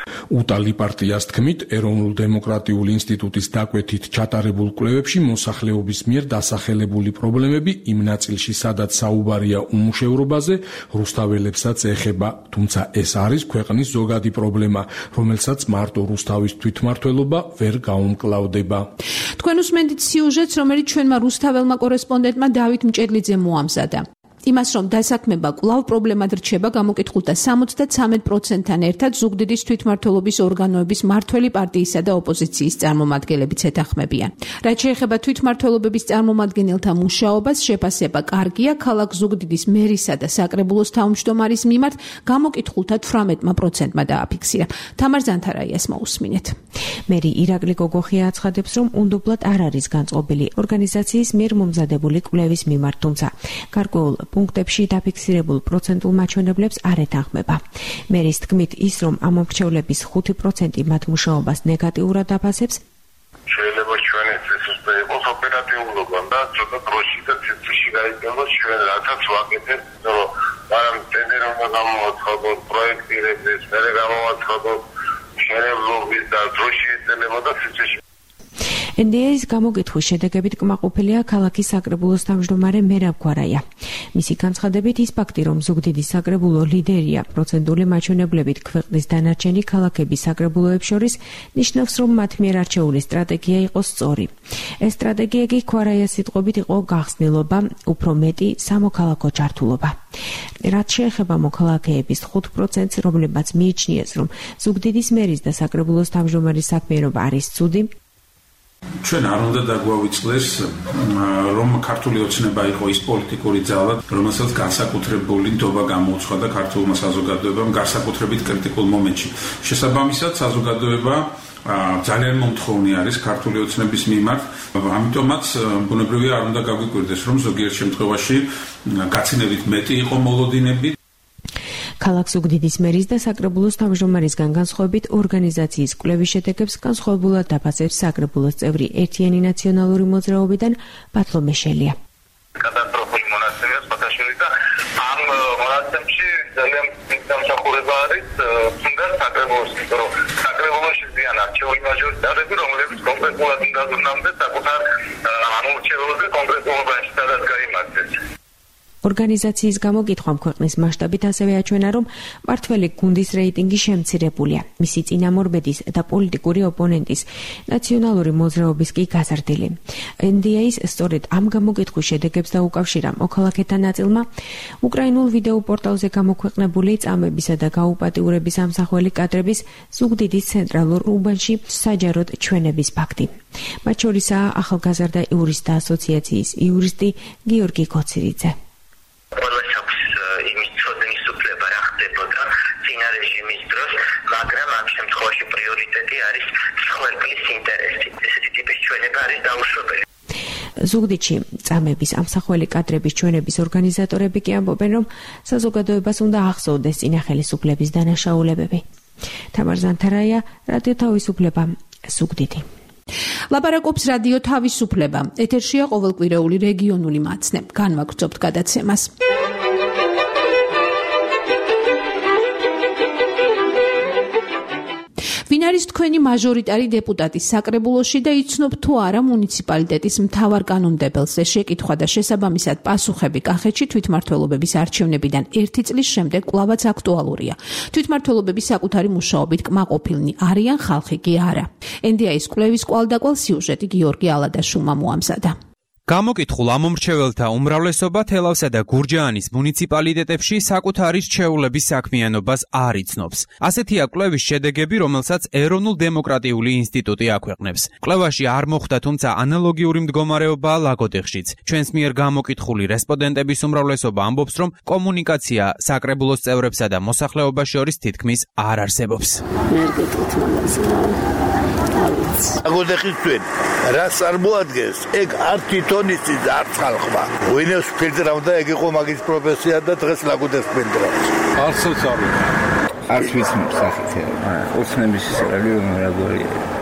უტალი პარტიას თქმით, ეროვნულ დემოკრატიულ ინსტიტუტის დაკვეთით ჩატარებულ კვლევებში მოსახლეობის მიერ დასახელებული პრობლემები იმ ნაწილში, სადაც საუბარია უმუშევრობაზე, რუსთაველებსაც ეხება, თუმცა ეს არის ქვეყნის ზოგადი პრობლემა, რომელსაც მარტო რუსთავის თვითმმართველობა ვერ გაუმკლავდება. თქვენ უსმენთ სიუჟეტს, რომელიც ჩვენმა რუსთაველმა კორესპონდენტმა დავით მჭედლიძემ მოამზადა. იმას, რომ დასაქმება კვლავ პრობლემად რჩება, გამოკითხულთა სამოცდათრამეტ პროცენტთან ერთად ზუგდიდის თვითმმართველობის ორგანოების მართველი პარტიისა და ოპოზიციის წარმომადგენლებიც ეთანხმებიან. რაც შეეხება თვითმმართველობების წარმომადგენელთა მუშაობას, შეფასება კარგია, ქალაქ ზუგდიდის მერისა და საკრებულოს თავმჯდომარის მიმართ გამოკითხულთა თვრამეტ პროცენტმა დააფიქსირა. თამარ ზანთარაიას მოусმინეთ. მერი ირაკლი გოგოხია აცხადებს, რომ უნდობლად არ არის განწყობილი ორგანიზაციის მიერ მომზადებული კვლევის მიმართ, თუმცა გარკვეულ პუნქტებში დაფიქსირებულ პროცენტულ მაჩვენებლებს არ ეთანხმება. მერის თქმით, ის რომ ამ მომრჩევლების ხუთი პროცენტი მათ მუშაობას ნეგატიურად აფასებს, შეიძლება ჩვენი წესრიგი იყოს ოპერატიულობამ და ცოტა დროში და ციფრში გაიგოს ჩვენ რასაც ვაკეთებთ, რომ მაგრამ ტენდერობა გამოაცხადოთ, პროექტირების, მერე გამოაცხადოთ შენებლობის და დროში ეწენება და ციფრში ენ დი ეის გამოკითხვის შედეგებით კმაყოფილია ქალაქის საკრებულოს თავმჯდომარე მერაბ გვარაია. მისი განცხადებით, ის ფაქტი, რომ ზუგდიდის საკრებულო ლიდერია პროცენტული მაჩვენებლებით ქვეყნის დანარჩენი ქალაქების საკრებულოებს შორის, ნიშნავს, რომ მათ მიერ არჩეული სტრატეგია იყო სწორი. ეს სტრატეგია კი გვარაიას სიტყვებით იყო გახსნილობა, უფრო მეტი სამოქალაქო ჩართულობა. რაც შეეხება მოქალაქეების ხუთ პროცენტს, რომლებმაც მიიჩნიეს, რომ ზუგდიდის მერის და საკრებულოს თავმჯდომარის საქმიანობა არის ცუდი, ჩვენ არ უნდა დაგვავიწყდეს, რომ ქართული ოცნება იყო ის პოლიტიკური ძალა, რომელსაც განსაკუთრებული ნდობა გამოუცხადა ქართულმა საზოგადოებამ განსაკუთრებით კრიტიკულ მომენტში. შესაბამისად, საზოგადოება ძალიან მომთხოვნი არის ქართული ოცნების მიმართ, ამიტომაც ბუნებრივია არ უნდა გაგვიკვირდეს, რომ ზოგიერთ შემთხვევაში გაცინებით მეტი იყო მოლოდინები. ქალაქ ზუგდიდის მერის და საკრებულოს თავმჯდომარისგან განსხვავებით ორგანიზაციის კვლევის შედეგებს განსხვავებულად დაფასებს საკრებულოს წევრი ერთიანი ნაციონალური მოძრაობიდან ბათლო მეშელია. კატასტროფული მონაცემია სპატაშური და ამ მონაცემში ძალიან დამსახურება არის თუნდაც საკრებულოს, იმიტომ რომ საკრებულოში ზიან არჩეული მაჟორიტარები, რომლებიც კონკრეტულად უნდა ზრუნავდეს საკუთარ ამორჩეულზე კონკრეტულობაში სადაც გაიმართეს. ორგანიზაციის გამოკითხვამ ქვეყნის მასშტაბით ასევე აჩვენა, რომ მართველი გუნდის რეიტინგი შემცირებულია. მისი წინამორბედის და პოლიტიკური ოპონენტის ნაციონალური მოძრაობის კი გაზრდილი. ენ დი ეის სწორედ ამ გამოკითხვის შედეგებს დაუკავშირა მოქალაქეთა ნაწილმა უკრაინულ ვიდეო პორტალზე გამოქვეყნებული წამებისა და გაუპატიურების ამსახველი კადრების ზუგდიდის ცენტრალურ უბანში საჯაროდ ჩვენების ფაქტი. მათ შორისაა ახალგაზრდა იურისტთა ასოციაციის იურისტი გიორგი კოცირიძე. მაგრამ ამ შემთხვევაში პრიორიტეტი არის მსხვერპლის ინტერესი. ესეთი ტიპის ჩვენება არის დაუშვებელი. ზუგდიდში წამების ამსახველი კადრების ჩვენების ორგანიზატორები კი ამბობენ, რომ საზოგადოებას უნდა ახსოვდეს წინა ხელისუფლების დანაშაულებები. თამარ ზანთარაია, რადიო თავისუფლება, ზუგდიდი. ლაპარაკობს რადიო თავისუფლება. ეთერშია ყოველკვირეული რეგიონული მაცნე. განვაგრძობთ გადაცემას. ვინ არის თქვენი მაჟორიტარი დეპუტატი საკრებულოში და იცნობ თუ არა მუნიციპალიტეტის მთავარ კანონმდებელზე? შეკითხვა და შესაბამისად პასუხები კახეთში თვითმმართველობების არჩევნებიდან ერთი წლის შემდეგ კვლავაც აქტუალურია. თვითმმართველობების საკუთარი მუშაობით კმაყოფილნი არიან, ხალხი კი არა. ენ დი ეის კვლევის კვალდაკვალ სიუჟეტი გიორგი ალადაშვილმა მოამზადა. გამოკითხულ ამომრჩეველთა უმრავლესობა თელავსა და გურჯაანის მუნიციპალიტეტებში საკუთარი რჩეულების საქმიანობას არ იცნობს. ასეთია კვლევის შედეგები, რომელსაც ეროვნულ დემოკრატიული ინსტიტუტი აქვეყნებს. კვლევაში არ მოხვდა, თუმცა ანალოგიური მდგომარეობაა ლაგოდეხშიც. ჩვენს მიერ გამოკითხული რესპონდენტების უმრავლესობა ამბობს, რომ კომუნიკაცია საკრებულოს წევრებსა და მოსახლეობას შორის თითქმის არ არსებობს. ლაგოდეხის ჩვენ რას წარმოადგენს? ეგ არ თვითონის არ ხალხმა. ვინებს ფილტრავდა, ეგ იყო მაგის პროფესია და დღეს ლაგოდეხს ფილტრავს. არცოც არ არც ვიცნობ სახით. ოცნების სერალი რაღაცა.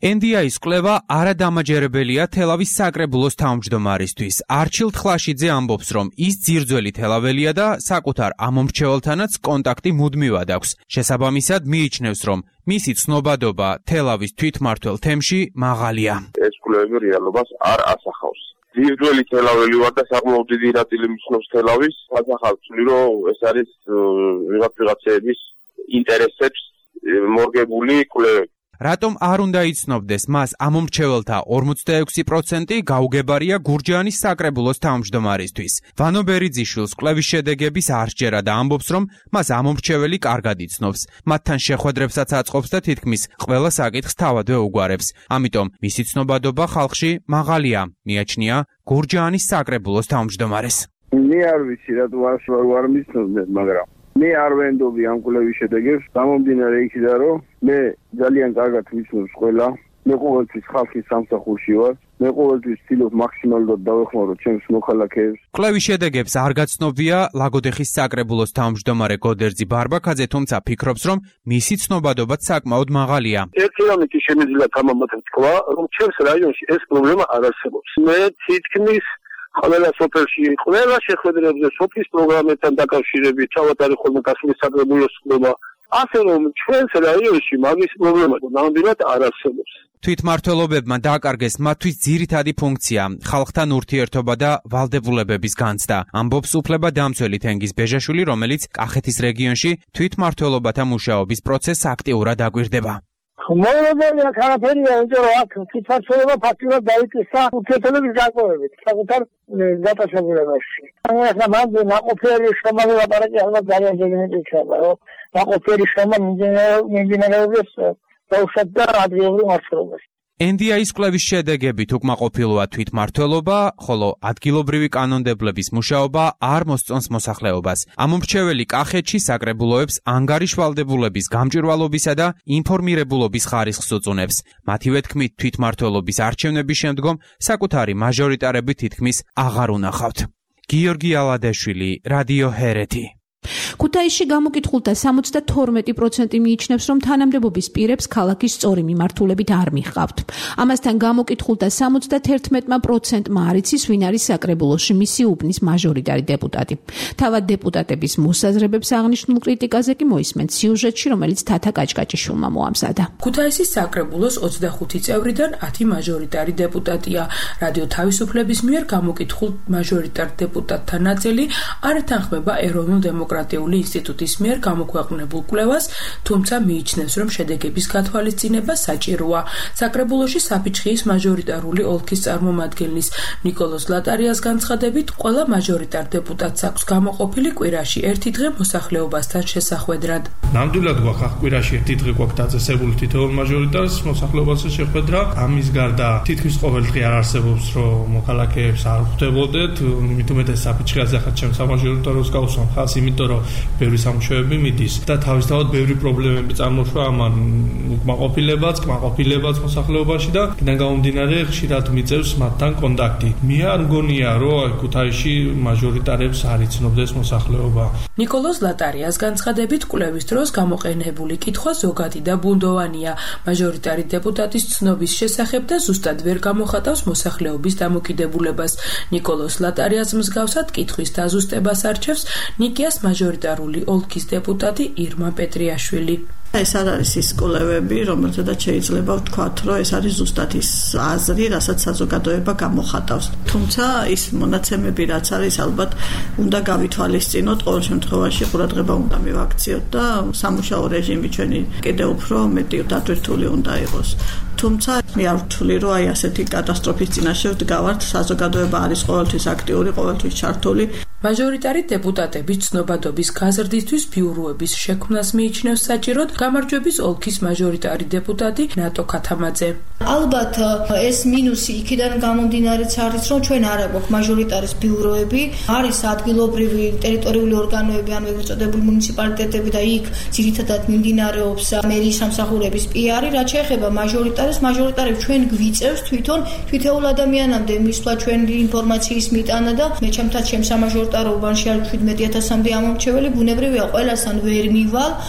ენ დი აი-ის კვლევა არადამაჯერებელია თელავის საკრებულოს თავმჯდომარისთვის. არჩილ თხლაშიძე ამბობს, რომ ის ძირძველი თელაველია და საკუთარ ამომრჩეველთანაც კონტაქტი მუდმივად აქვს. შესაბამისად, მიიჩნევს, რომ მისი ცნობადობა თელავის თვითმმართველ თემში მაღალია. ეს კვლევები რეალობას არ ასახავს. ძირძველი თელაველი ვარ და საკმაოდ დიდი ნაწილი მიცნობს თელავის. ასახავთვლი, რომ ეს არის ვიღაც ვიღაცების ინტერესებს მორგებული კვლევები. რატომ არ უნდა იცნობდეს მას ამომრჩეველთა ორმოცდაექვსი პროცენტი გაუგებარია გურჯაანის საკრებულოს თავმჯდომარისთვის. ვანო ბერიძიშვილს კვლევის შედეგების არ სჯერა და ამბობს, რომ მას ამომრჩეველი კარგად იცნობს. მათთან შეხვედრებსაც აწყობს და თითქმის ყველა საკითხს თავადვე უგვარებს. ამიტომ მისი ცნობადობა ხალხში მაღალია, მიაჩნია გურჯაანის საკრებულოს თავმჯდომარეს. მე არ ვიცი რატო არ ვარ მიცნობდნენ, მაგრამ მე არ ვენდობი ამ კვლევის შედეგებს, გამომდინარე იქიდან, რომ მე ძალიან კარგად ვიცნობს ყველა, მე ყოველთვის ხალხის სამსახურში ვარ, მე ყოველთვის ვცდილობ მაქსიმალურად დავეხმარო ჩემს მოქალაქეებს. კვლევის შედეგებს არ გაცნობია ლაგოდეხის საკრებულოს თავმჯდომარე გოდერძი ბარბაქაძე, თუმცა ფიქრობს, რომ მისი ცნობადობაც საკმაოდ მაღალია. ერთი რამით შემიძლია თამამად თქვა, რომ ჩემს რაიონში ეს პრობლემა არ არსებობს. მე თითქმის ყველა სოფელში, ყველა შეხვედრებზე, სოფლის პროგრამებთან დაკავშირებით, თავად არის ხოლმე გასული საკრებულოს კვლევა. ასე რომ ჩვენს რაიონში მაგის პრობლემა ნამდვილად არ არსებობს. თვითმმართველობებმა დააკარგეს მათთვის ძირითადი ფუნქცია, ხალხთან ურთიერთობა და ვალდებულებების განცდა. ამბობს უფლებადამცველი თენგიზ ბეჟაშვილი, რომელიც კახეთის რეგიონში თვითმმართველობათა მუშაობის პროცესს აქტიურად აკვირდება. მოულოდნელია ქარაფერია, იმიტომ რომ აქ თვითმმართველობა ფაქტიურად დაიკისრა ურთიერთობების განპოვებით, საკუთარ დაწესებულებაში. ახლა მან ნაყოფიერი შრომაზე ლაპარაკი ალბათ ძალიან ძლიერი იქნება, რომ ნაყოფიერი შრომა მიმდინარეობს ბავშვად და ადგილობრივ მმართველობაში. ენ დი აი-ის კვლევის შედეგებით უკმაყოფილოა თვითმმართველობა, ხოლო ადგილობრივი კანონმდებლების მუშაობა არ მოსწონს მოსახლეობას. ამომრჩეველი კახეთში საკრებულოებს ანგარიშ ვალდებულების გამჭვირვალობისა და ინფორმირებულობის ხარისხს უწუნებს. მათივე თქმით, თვითმმართველობის არჩევნების შემდგომ საკუთარი მაჟორიტარები თითქმის აღარ უნახავთ. გიორგი ალადეშვილი, რადიო ჰერეთი. ქუთაისში გამოკითხულთა სამოცდათორმეტი პროცენტი მიიჩნევს, რომ თანამდებობის პირებს ქალაქის სწორი მიმართულებით არ მიჰყავთ. ამასთან გამოკითხულთა სამოცდაერთმეტი პროცენტმა არ იცის, ვინ არის საკრებულოში მისი უბნის მაჟორიტარი დეპუტატი. თავად დეპუტატების მოსაზრებებს აღნიშნულ კრიტიკაზე კი მოისმენთ სიუჟეტში, რომელიც თათა კაჭკაჭიშვილმა მოამზადა. ქუთაისის საკრებულოს ოცდახუთი წევრიდან ათი მაჟორიტარი დეპუტატია. რადიო თავისუფლების მიერ გამოკითხულ მაჟორიტარ დეპუტატთა ნაწილი არ ეთანხმება ეროვნულ დემოკრატიული ინსტიტუტის მიერ გამოქვეყნებულ კვლევას, თუმცა მიიჩნევს, რომ შედეგების გათვალისწინება საჭიროა. საკრებულოში საფიჩხიის მაჟორიტარული ოლქის წარმომადგენლის ნიკოლოზ ლატარიას განცხადებით, ყველა მაჟორიტარ დეპუტატს აქვს გამოყოფილი კვირაში ერთი დღე მოსახლეობასთან შესახვედრად. ნამდვილად გვაქვს ახ კვირაში ერთი დღე გვაქვს დაწესებული თითოეულ მაჟორიტარს მოსახლეობასთან შეხვედრა. ამის გარდა თითქმის ყოველ დღე არ არსებობს, რომ მოქალაქეებს არ ხვდებოდეთ, მithumetes საფიჩხიაზე ახლა ჩემს სამაჟორიტაროს გავსვამ ხას, იმიტომ რომ ბევრი სამუშაოები მიდის და თავისთავად ბევრი პრობლემები წარმოშვა ამან უკმაყოფილებას, კმაყოფილებას მოსახლეობაში და იქიდან გამომდინარე ხშირად მიწევს მათთან კონტაქტი. მე არ მგონია, რომ ქუთაისში მაჟორიტარებს არ იცნობდეს მოსახლეობა. ნიკოლოზ ლატარიას განცხადებით, კვლევის დროს გამოყენებული კითხვა ზოგადი და ბუნდოვანია. მაჟორიტარი დეპუტატის ცნობის შესახებ და ზუსტად ვერ გამოხატავს მოსახლეობის დამოკიდებულებას. ნიკოლოზ ლატარიას მსგავსად კითხვის დაზუსტებას არჩევს ნიკიას მაჟორიტარული ოლქის დეპუტატი ირმა პეტრიაშვილი. ეს არ არის ის კვლევები, რომელთაც შეიძლება ვთქვათ, რომ ეს არის ზუსტად ის აზრი, რასაც საზოგადოება გამოხატავს. თუმცა ის მონაცემები, რაც არის, ალბათ უნდა გავითვალისწინოთ, ყოველ შემთხვევაში ყურადღება უნდა მივაქციოთ და სამუშაო რეჟიმი ჩვენი კიდევ უფრო მეტი დატვირთული უნდა იყოს. თუმცა მე არ ვთვლი, რომ აი ასეთი კატასტროფის წინაშე ვდგავართ, საზოგადოება არის ყოველთვის აქტიური, ყოველთვის ჩართული. მაჟორიტარი დეპუტატების ცნობადობის გაზრდისთვის ბიუროების შექმნას მიიჩნევს საჭიროდ გამარჯვების ოლქის მაჟორიტარი დეპუტატი ნატო ქათამაძე. ალბათ ეს მინუსი იქიდან გამომდინარეც არის, რომ ჩვენ არ გვაქვს მაჟორიტარის ბიუროები, არის ადგილობრივი ტერიტორიული ორგანოები, ანუ ეგრეთ წოდებული მუნიციპალიტეტები და იქ ძირითადად მიმდინარეობს მერიის სამსახურების პი-არი, რაც შეეხება მაჟორიტარს, მაჟორიტარი ჩვენ გვიწევს თვითონ თითოეულ ადამიანამდე მისვლა ჩვენი ინფორმაციის მიტანა და მე ჩემთან ჩემს სამაჟორიტარობანში არის შვიდმეტი ათასამდე ამომრჩეველი, ბუნებრივია ყველასთან ვერ მივალ.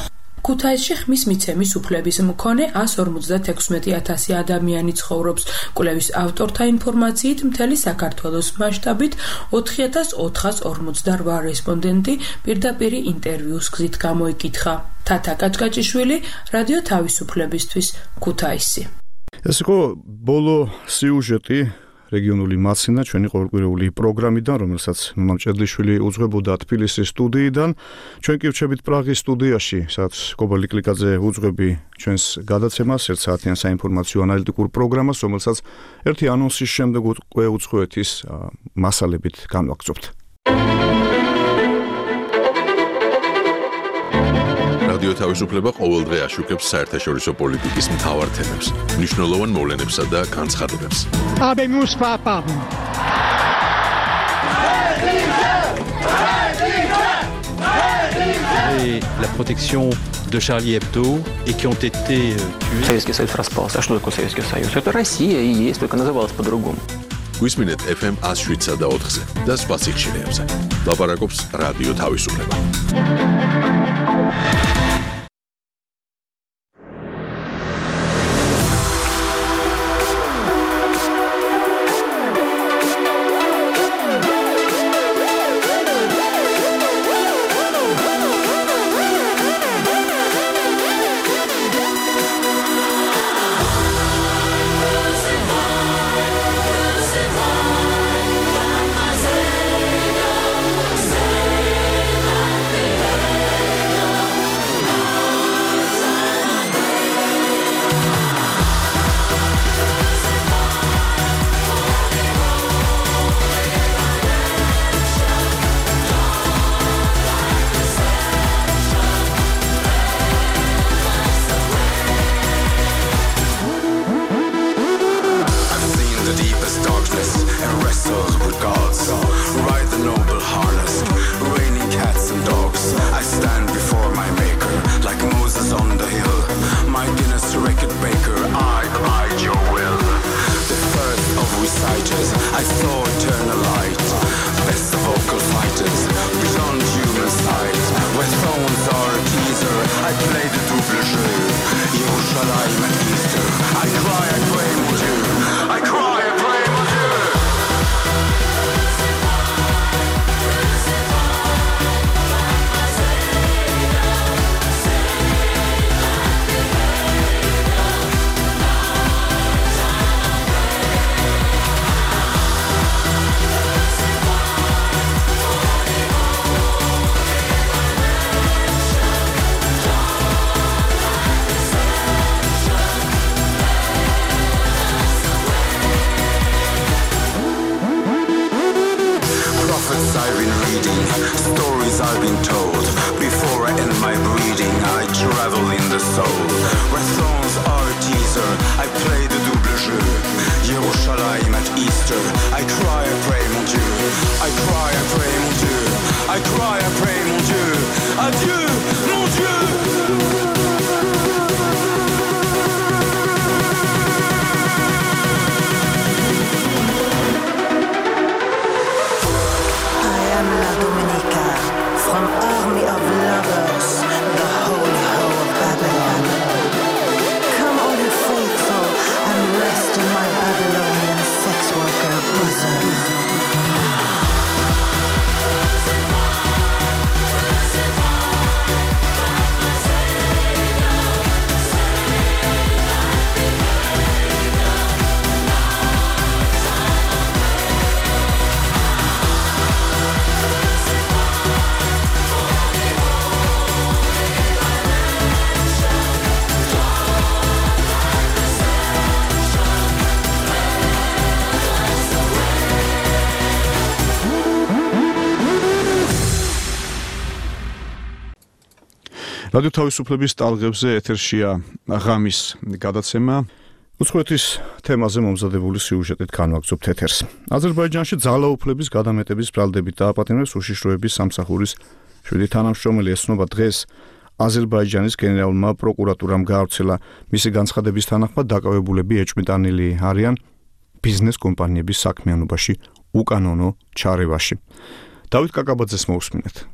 ქუთაისში ხმის მიცემის უფლების მქონე εκατს ორმოცდათექვსმეტი ათასი ადამიანი ცხოვრობს. კვლევის ავტორთა ინფორმაციით, მთელი საქართველოს მასშტაბით ოთხი ათას ოთხას ორმოცდარვა რესპონდენტი პირდაპირ ინტერვიუს გზით გამოიკითხა. თათა კაჭკაჭიშვილი, რადიო თავისუფლებისთვის, ქუთაისი. ეს იყო ბოლო სიუჟეტი რეგიონული მაცინა ჩვენი ყოველკვირეული პროგრამიდან, რომელსაც ნუნა მჭედლიშვილი უძღვებოდა თბილისის სტუდიიდან. ჩვენ კი ვჩებით პრაღის სტუდიაში, სადაც კობა ლიკლიკაძე უძღვები ჩვენს გადაცემას, ერთ საათიან საინფორმაციო ანალიტიკურ პროგრამას, რომელსაც ერთი ანონსის შემდეგ უკვე უძღვებით ის მასალებით განვაგრძობთ. რადიო თავისუფლება ყოველდღე აშუქებს საერთაშორისო პოლიტიკის მთავარ თემებს, მნიშვნელოვან მოვლენებსა და განცხადებებს. Habemus papam. Et la protection de Charlie Hebdo et qui ont été tués. Советский Союз распался. А что такое Советский Союз? Это Россия и есть, только называлась по-другому. გვისმინეთ эф эм one oh seven და ოთხზე და სხვა სიხშირეებზე. ლაპარაკობს რადიო თავისუფლება. რადიო თავისუფლების ტალღებზე ეთერშია ღამის გადაცემა. უცხოეთის თემაზე მომზადებული სიუჟეტით განვაგრძობთ ეთერს. აზერბაიჯანში ძალაუფლების გადამეტების ბრალდებით დააპატიმრეს უშიშროების სამსახურის შვიდი თანამშრომელი. ეცნობა დღეს აზერბაიჯანის გენერალურმა პროკურატურამ გაავრცელა მისი განცხადების თანახმად დაკავებულები ეჭვმიტანილი არიან ბიზნეს კომპანიების საქმიანობაში უკანონო ჩარევაში. დავით კაკაბაძეს მოусმინეთ.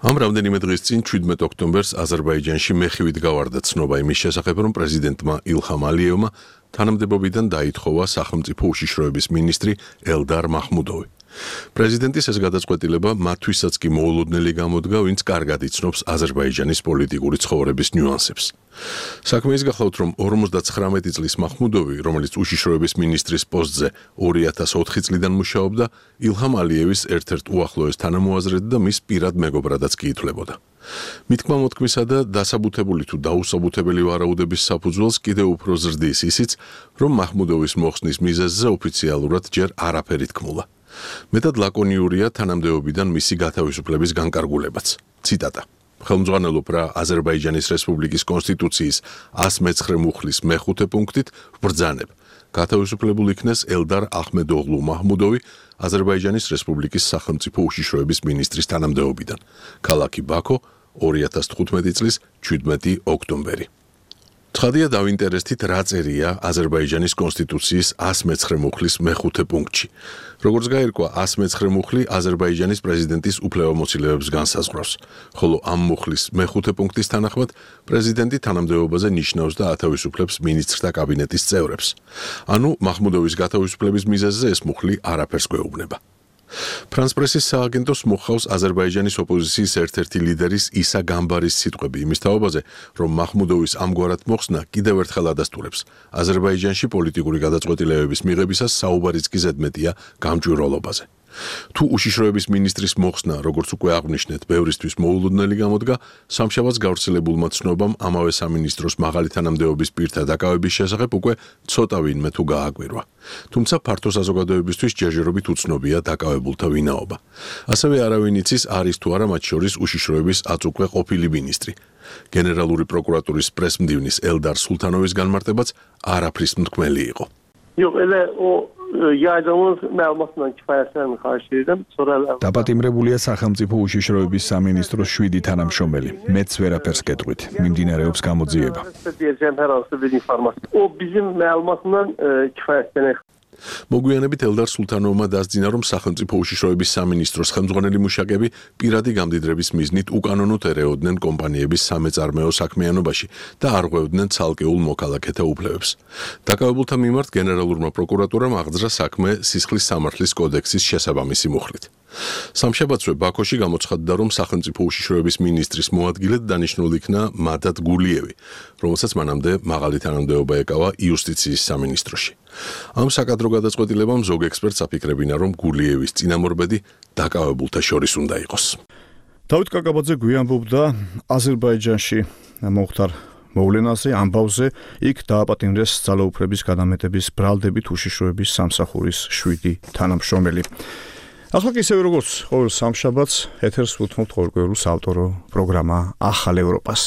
ამ რამდენიმე დღის წინ შვიდმეტ ოქტომბერს აზერბაიჯანში მეხივით გავარდა ცნობა იმის შესახებ, რომ პრეზიდენტმა ილჰამ ალიევმა თანამდებობიდან დაითხოვა სახელმწიფო უშიშროების მინისტრი ელდარ მაჰმუდოვი. პრეზიდენტის ეს გადაწყვეტილება მათთვისაც კი მოულოდნელი გამოდგა, ვინც კარგად იცნობს აზერბაიჯანის პოლიტიკური ცხოვრების ნიუანსებს. საქმე ის გახლავთ, რომ ორმოცდაცხრამეტი წლის მაჰმუდოვი, რომელიც უშიშროების მინისტრის პოსტზე ორი ათას ოთხი წლიდან მუშაობდა, ილჰამ ალიევის ერთ-ერთ უახლოეს თანამოაზრედ და მის პირად მეგობრადაც კი ითვლებოდა. მითქმა-მოთქმისა და დასაბუთებული თუ დაუსაბუთებელი ვარაუდების საფუძველს კიდევ უფრო ზრდის ისიც, რომ მაჰმუდოვის მოხსნის მიზეზზე ოფიციალურად ჯერ არაფერი თქმულა. მეტად ლაკონიურია თანამდებობიდან მისი გათავისუფლების განკარგულებაც. ციტატა: ხელმძღვანელობ რა აზერბაიჯანის რესპუბლიკის კონსტიტუციის ას მეცხრე მუხლის მეხუთე პუნქტით ვბრძანებ. გათავისუფლებულ იქნეს ელდარ აჰმედოღლუ მაჰმუდოვი, აზერბაიჯანის რესპუბლიკის სახელმწიფო უშიშროების მინისტრის თანამდებობიდან. ქალაქი ბაქო, ორი ათას თხუთმეტი წლის შვიდმეტი ოქტომბერი. ცხადია დავინტერესდით, რა წერია აზერბაიჯანის კონსტიტუციის ას მეცხრე მუხლის მეხუთე პუნქტში. როგორც გაირკვა, ას მეცხრე მუხლი აზერბაიჯანის პრეზიდენტის უფლებამოსილებებს განსაზღვრავს, ხოლო ამ მუხლის მეხუთე პუნქტის თანახმად პრეზიდენტი თანამდებობაზე ნიშნავს და ათავისუფლებს მინისტრთა კაბინეტის წევრებს. ანუ მაჰმუდოვის გათავისუფლების მიზეზზე ეს მუხლი არაფერს გვეუბნება. ფრანს პრესის სააგენტოს მოხავს აზერბაიჯანის ოპოზიციის ერთ-ერთი ლიდერის ისა გამბარის სიტყვები იმის თაობაზე, რომ მაჰმუდოვის ამგვარად მოხსნა კიდევ ერთხელ ადასტურებს აზერბაიჯანში პოლიტიკური გადაწყვეტილებების მიღებისას საუბარიც კი ზედმეტია გამჭვირვალობაზე. თუ უშიშროების მინისტრის მოხსნა, როგორც უკვე აღვნიშნეთ, ბევრისთვის მოულოდნელი გამოდგა, სამშაბათს გავრცელებულმა ცნობამ ამავე სამინისტროს მაღალი თანამდებობის პირთა დაკავების შესახებ უკვე ცოტა ვინმე თუ გააკვირვა. თუმცა ფართო საზოგადოებისთვის ჯერჯერობით უცნობია დაკავებულთა ვინაობა. ასევე არავინ იცის, არის თუ არა მათ შორის უშიშროების აწუკვე ყოფილი მინისტრი. გენერალური პროკურატურის პრესმდივნის ელდარ სულთანოვის განმარტებაც არაფრის მთქმელი იყო. Yox, elə o yaydığımız məlumatla kifayətlənmir, xahiş edirəm. Sonra დაპატიმრებულია სახელმწიფო უშიშროების სამინისტროს შვიდი თანამშრომელი. მეც ვერაფერს გეტყვით. მიმდინარეობს გამოძიება. deyəcəm hər hansı bir informasiya. O bizim məlumatla kifayətlənir. მოგვიანებით ელდარ სულთანოვმა დასძინა, რომ სახელმწიფო უშიშროების სამინისტროს ხელმძღვანელი მუშაკები პირადი გამდიდრების მიზნით უკანონოდ ერეოდნენ კომპანიების სამეწარმეო საქმიანობაში და არ ღვევდნენ ცალკეულ მოქალაქეთა უფლებებს. დაკავებულთა მიმართ გენერალურმა პროკურატურამ აღძრა საქმე სისხლის სამართლის კოდექსის შესაბამისი მუხლით. სამშაბათსვე ბაქოში გამოცხადდა, რომ სახელმწიფო უშიშროების მინისტრის მოადგილედ დანიშნულ იქნა მადად გულიევი, რომელსაც მანამდე მაღალი თანამდებობა ეკავა იუსტიციის სამინისტროში. ამ საკადრო გადაწყვეტილებამ ზოგ ექსპერტს აფიქრებინა, რომ გულიევის წინამორბედი დაკავებულთა შორის უნდა იყოს. დავით კაკაბაძე გვიანბობდა აზერბაიჯანში მოხდარ მოვლენაზე, ამბავზე, იქ დააპატიმრეს ძალაუფლების გადამეტების ბრალდებით უშიშროების სამსახურის შვიდი თანამშრომელი. ახლა კი ისევე როგორც ყოველ სამშაბათს ეთერს უთმობთ ყოველკვირეულ საავტორო პროგრამა ახალ ევროპას.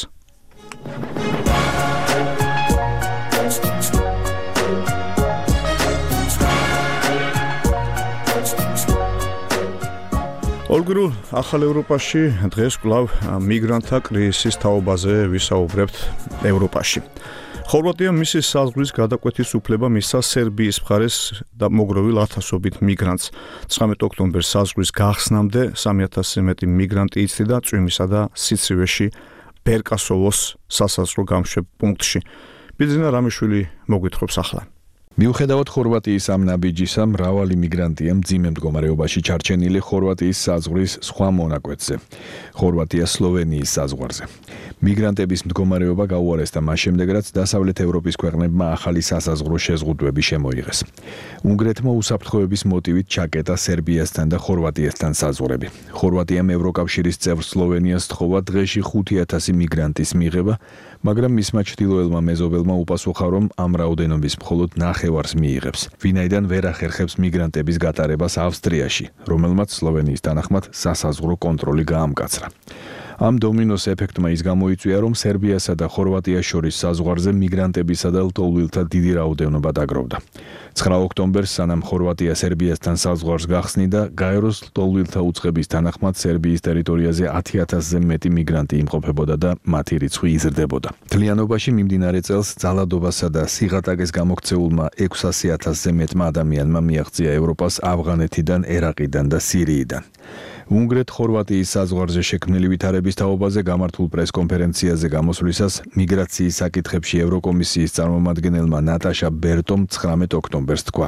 ყოველკვირეულ ახალ ევროპაში დღეს კვლავ მიგრანტთა კრიზისის თაობაზე ვისაუბრებთ ევროპაში. ხორვატია მისი საზღვრის გადაკვეთის უფლება მისცა სერბიის მხარეს და მოგროვილ ათასობით მიგრანტს. ცხრამეტ ოქტომბერს საზღვრის გახსნამდე სამი ათასზე მეტი მიგრანტი იცლიდა წვიმისა და სიცივეში ბერკასოვოს სასაზღვრო გამშვებ პუნქტში. ბიძინა რამიშვილი მოგვითხრობს ახლა. მიუხედავად ხორვატიის ამ ნაბიჯისა, მრავალი მიგრანტია მძიმე მდგომარეობაში ჩარჩენილი ხორვატიის საზღვრის სხვა მონაკვეთზე, ხორვატია სლოვენიის საზღვარზე. მიგრანტების მდგომარეობა გაუარესდა მას შემდეგ, რაც დასავლეთ ევროპის ქვეყნებმა ახალი სასაზღვრო შეზღუდვები შემოიღეს. უნგრეთმა უსაფრთხოების მოტივით ჩაკეტა სერბიასთან და ხორვატიასთან საზღვრები. ხორვატიამ ევროკავშირის წევრ სლოვენიას თხოვა დღეში ხუთი ათასი მიგრანტის მიღება, მაგრამ მისმა ჩრდილოელმა მეზობელმა უპასუხა, რომ ამ რაოდენობის მხოლოდ ნახევარს მიიღებს, ვინაიდან ვერ ახერხებს მიგრანტების გატარებას ავსტრიაში, რომელმაც სლოვენიის თანახმად სასაზღვრო კონტროლი გაამკაცრა. ამ დომინოს ეფექტმა ის გამოიწვია, რომ სერბიასა და ხორვატიას შორის საზღვარზე მიგრანტებისა და ლტოლვილთა დიდი რაოდენობა დაგროვდა. ცხრა ოქტომბერს, სანამ ხორვატია სერბიასთან საზღვარს გახსნიდა, გაეროს ლტოლვილთა უწყების თანახმად სერბიის ტერიტორიაზე ათი ათასზე მეტი მიგრანტი იმყოფებოდა და მათი რიცხვი იზრდებოდა. მთლიანობაში მიმდინარე წელს ძალადობასა და სიღატაკეს გამოქცეულმა ექვსასი ათასზე მეტმა ადამიანმა მიაღწია ევროპას ავღანეთიდან, ერაყიდან და სირიიდან. უნგრეთ-ხორვატიის საზღვარზე შექმნილი ვითარების თაობაზე გამართულ პრესკონფერენციაზე გამოსვლისას მიგრაციის საკითხებში ევროკომისიის წარმომადგენელმა ნატაშა ბერტომ ცხრამეტ ოქტომბერს თქვა.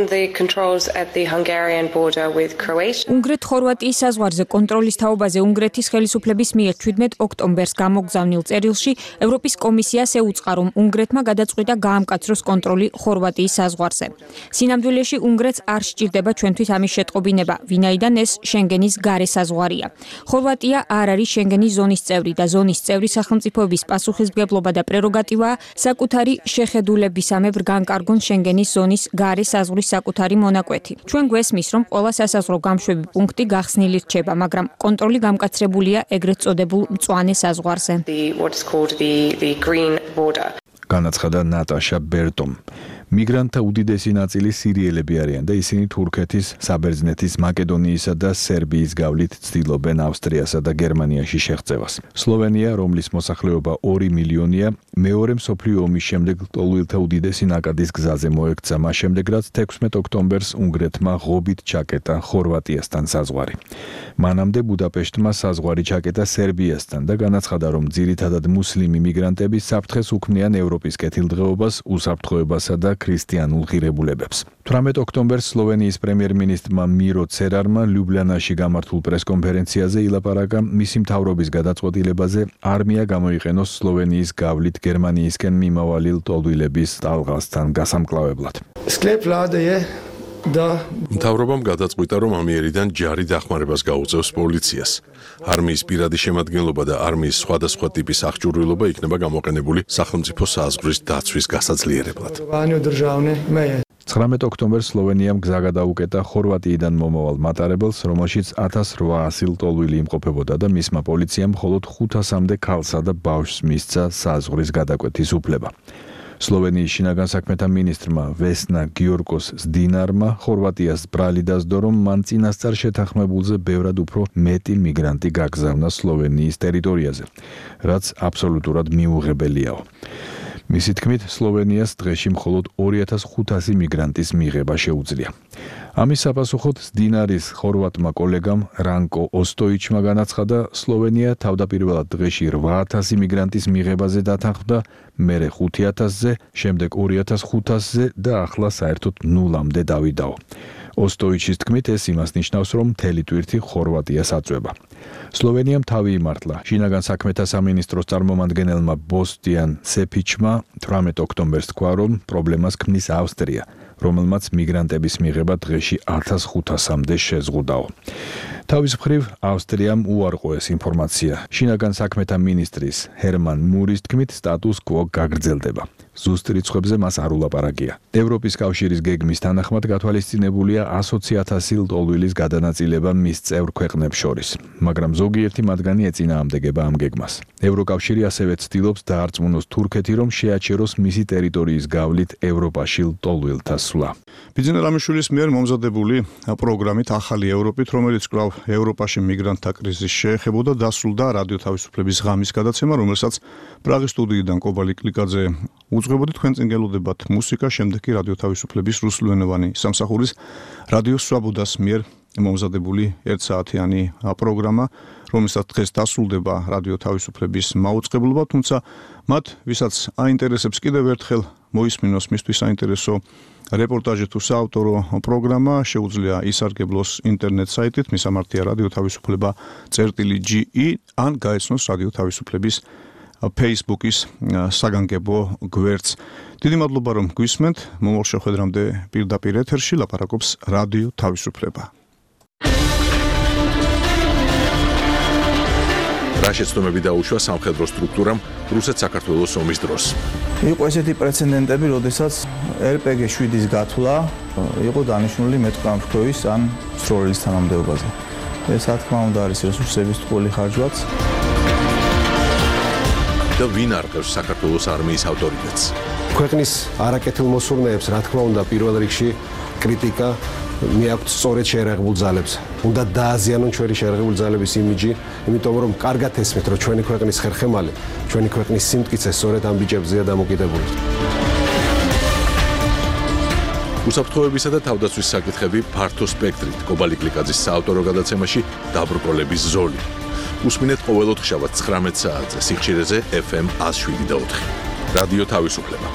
უნგრეთ-ხორვატიის საზღვარზე კონტროლის თაობაზე უნგრეთის ხელისუფლების მიერ შვიდმეტ ოქტომბერს გამოგზავნილ წერილში ევროპის კომისიას ეუწყა, რომ უნგრეთმა გადაწყვიტა გაამკაცროს კონტროლი ხორვატიის საზღვარზე. სინამდვილეში უნგრეთს არ სჭირდება ჩვენთვის ამის შეტყობინება, ვინაიდან ეს შენგენის გარე საზღვარია. ხორვატია არ არის შენგენის ზონის წევრი და ზონის წევრი სახელმწიფოების პასუხისმგებლობა და პრეროგატივაა საკუთარი შეხედულებისამებრ განკარგონ შენგენის ზონის გარე საზღვრის საკუთარი მონაკვეთი. ჩვენ გვესმის, რომ ყველა სასაზღვრო გამშვები პუნქტი გახსნილი რჩება, მაგრამ კონტროლი გამკაცრებულია ეგრეთ წოდებულ მწვანე საზღვარზე. განაცხადა ნატაშა ბერტომ. მიგრანტთა უდიდესი ნაწილი სირიელები არიან და ისინი თურქეთის, საბერძნეთის, მაკედონიისა და სერბიის გავლით ცდილობენ ავსტრიასა და გერმანიაში შეღწევას. სლოვენია, რომლის მოსახლეობა ორი მილიონია, მეორე მსოფლიო ომის შემდეგ ლტოლვილთა უდიდესი ნაკადის გზაზე მოექცა, მას შემდეგ რაც თექვსმეტ ოქტომბერს უნგრეთმა ღობით ჩაკეტა ხორვატიასთან საზღვარი. მანამდე ბუდაპეშტმა საზღვარი ჩაკეტა სერბიასთან და განაცხადა, რომ ძირითადად მუსლიმი მიგრანტები საფრთხეს უქმნიან ევროპის კეთილდღეობას, უსაფრთხოებასა და ქრისტიანულ ღირებულებებს. თვრამეტ ოქტომბერს სლოვენიის პრემიერ-მინისტრმა მირო ცერარმა ლიუბლიანაში გამართულ პრესკონფერენციაზე ილაპარაკა მისი მთავრობის გადაწყვეტილებაზე არმია გამოიყენოს სლოვენიის გავლით გერმანიისკენ მიმავალი ლტოლვილების ტალღასთან გასამკლავებლად. მთავრობამ გადაწყვიტა, რომ ამიერიდან ჯარი დახმარებას გაუწევს პოლიციას. არმიის პირადი შემადგენლობა და არმიის სხვადასხვა ტიპის აღჭურვილობა იქნება გამოყენებული სახელმწიფო საზღვრის დაცვის გასაძლიერებლად. ცხრამეტ ოქტომბერს სლოვენიამ გზა გადაუკეტა ხორვატიიდან მომავალ მატარებელს, რომელშიც ათას რვაასი ლტოლვილი იმყოფებოდა და მისმა პოლიციამ მხოლოდ ხუთასამდე ქალსა და ბავშვს მისცა საზღვრის გადაკვეთის უფლება. სლოვენიის შინაგან საქმეთა მინისტრმა ვესნა გიორგოს ზდინარმა ხორვატიას ბრალი დასდო, რომ მან წინასწარ შეთანხმებულზე ბევრად უფრო მეტი მიგრანტი გაგზავნა სლოვენიის ტერიტორიაზე, რაც აბსოლუტურად მიუღებელიაო. მისი თქმით, სლოვენიას დღეში მხოლოდ ორი ათას ხუთასი მიგრანტის მიღება შეუძლია. ამის საპასუხოდ ზდინარის ხორვატმა კოლეგამ რანკო ოსტოიჩმა განაცხადა, სლოვენია თავდაპირველად დღეში რვა ათასი მიგრანტის მიღებაზე დათანხმდა, მერე ხუთი ათასზე, შემდეგ ორი ათას ხუთასზე და ახლა საერთოდ ნულამდე დავიდაო. ოსტოიჩის თქმით, ეს იმას ნიშნავს, რომ მთელი ტვირთი ხორვატიას აწვება. სლოვენიამ თავი იმართლა. შინაგან საქმეთა სამინისტროს წარმომადგენელმა ბოსტიან სეფიჩმა თვრამეტ ოქტომბერს თქვა, რომ პრობლემას ქმნის ავსტრია, რომელმაც მიგრანტების მიღება დღეში ათას ხუთასამდე შეზღუდაო. თავის მხრივ ავსტრიამ უარყო ეს ინფორმაცია. შინაგან საქმეთა მინისტრის ჰერმან მურის თქმით, სტატუს კვო გაგრძელდება. ზუსტ რიცხვებზე მას არ ულაპარაკია. ევროპის კავშირის გეგმის თანახმად გათვალისწინებულია ასოცი ათასი ლტოლვილის გადანაწილება მის წევრ ქვეყნებს შორის, მაგრამ ზოგიერთი მათგანი ეწინააღმდეგება ამ გეგმას. ევროკავშირი ასევე ცდილობს დაარწმუნოს თურქეთი, რომ შეაჩეროს მისი ტერიტორიის გავლით ევროპაში ლტოლვილთა სვლა. ბიძინა რამიშვილის მიერ მომზადებული პროგრამით ახალი ევროპით, რომელიც კვლავ ევროპაში მიგრანტთა კრიზისს შეეხებოდა, დასრულდა რადიო თავისუფლების ღამის გადაცემა, რომელსაც პრაღის სტუდიიდან კობალი კლიკაძე უძღვებოდი. თქვენ წინ გელოდებათ მუსიკა, შემდეგ კი რადიო თავისუფლების რუსულენოვანი სამსახურის რადიო სვაბოდას მიერ მომზადებული ერთსაათიანი პროგრამა, რომელსაც დღეს დასრულდება რადიო თავისუფლების მაუწყებლობა, თუმცა მათ, ვისაც აინტერესებს კიდევ ერთხელ მოისმინოს მისთვის საინტერესო რეპორტაჟი თუ საავტორო პროგრამა, შეუძლია ისარგებლოს ინტერნეტ საიტით მისამართია რადიო თავისუფლება წერტილი ჯი ი ან გაეცნოს რადიო თავისუფლების Facebook-ის საგანგებო გვერდს. დიდი მადლობა, რომ გვისმენთ. მომავალ შეხვედრამდე პირდაპირ ეთერში ლაპარაკობს რადიო თავისუფლება. რა შეცდომები დაუშვა სამხედრო სტრუქტურამ რუსეთ-საქართველოს ომის დროს. იყო ესეთი პრეცედენტები, როდესაც ერ პე გი შვიდის გათვლა იყო დანიშნული მეტყამშქოვის ან სროლის თანამდებობაზე. ეს რა თქმა უნდა არის რესურსების ტყუილი ხარჯვაც. და ვინ არყევს საქართველოს არმიის ავტორიტეტს? ქვეყნის არაკეთილ მოსურნეებს, რა თქმა უნდა, პირველ რიგში კრიტიკა მიაქვთ სწორედ შეერაღებულ ძალებს. უნდა დააზიანონ ჩვენი შეერაღებული ძალების იმიჯი, იმიტომ რომ კარგად ესმით, რომ ჩვენი ქვეყნის ხერხემალი, ჩვენი ქვეყნის სიმტკიცე სწორედ ამ ბიჭებზეა დამოკიდებული. უსაფრთხოებისა და თავდაცვის საკითხები ფართო სპექტრით კობალი კლიკაძის საავტორო გადაცემაში დაბრკოლების ზოლი. უსმინეთ ყოველ ოთხშაბათს ცხრამეტ საათზე სიხშირეზე ეფ ემ one oh seven და four. რადიო თავისუფლება.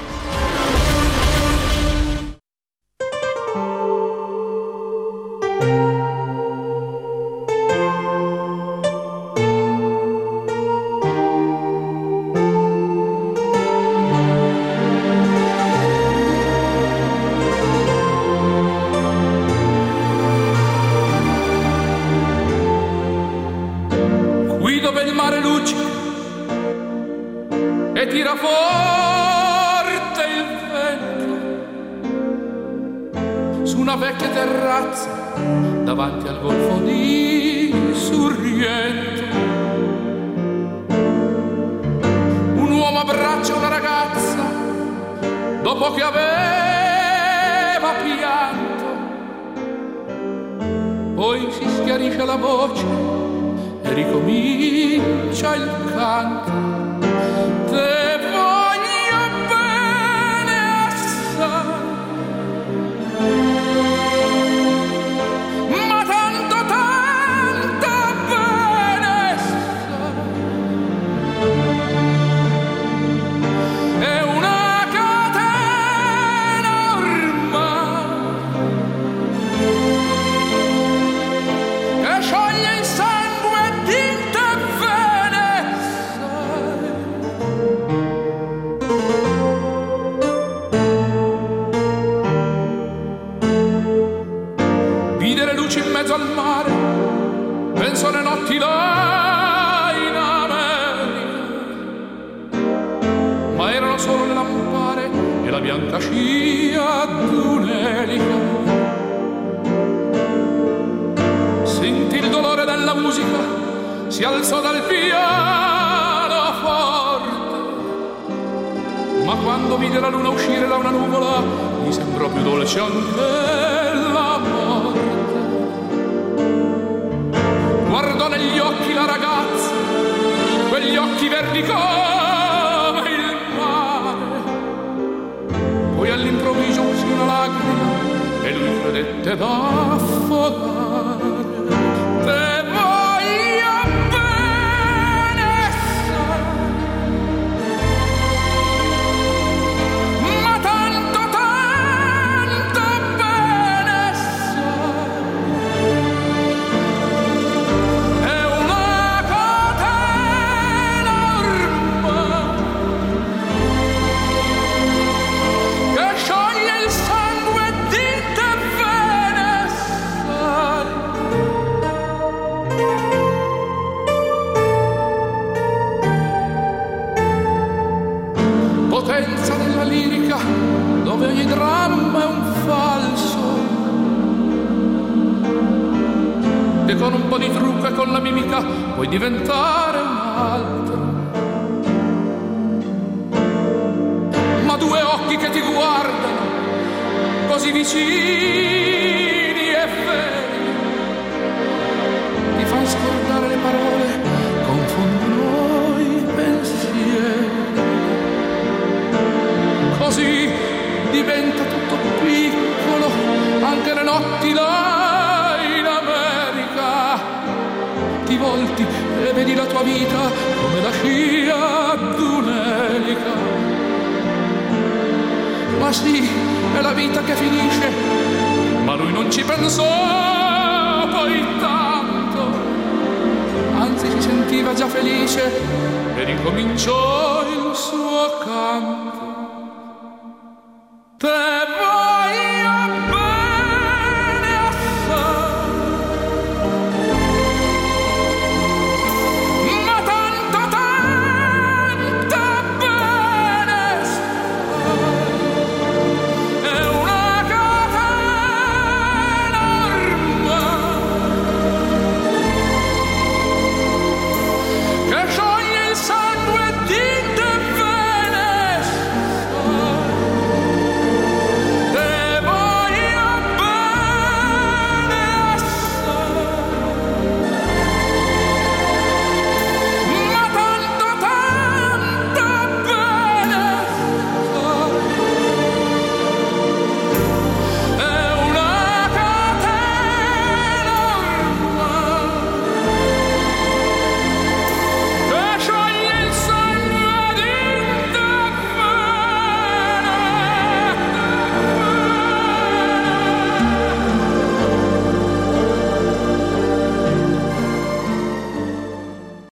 E ricominciò il suo canto. Te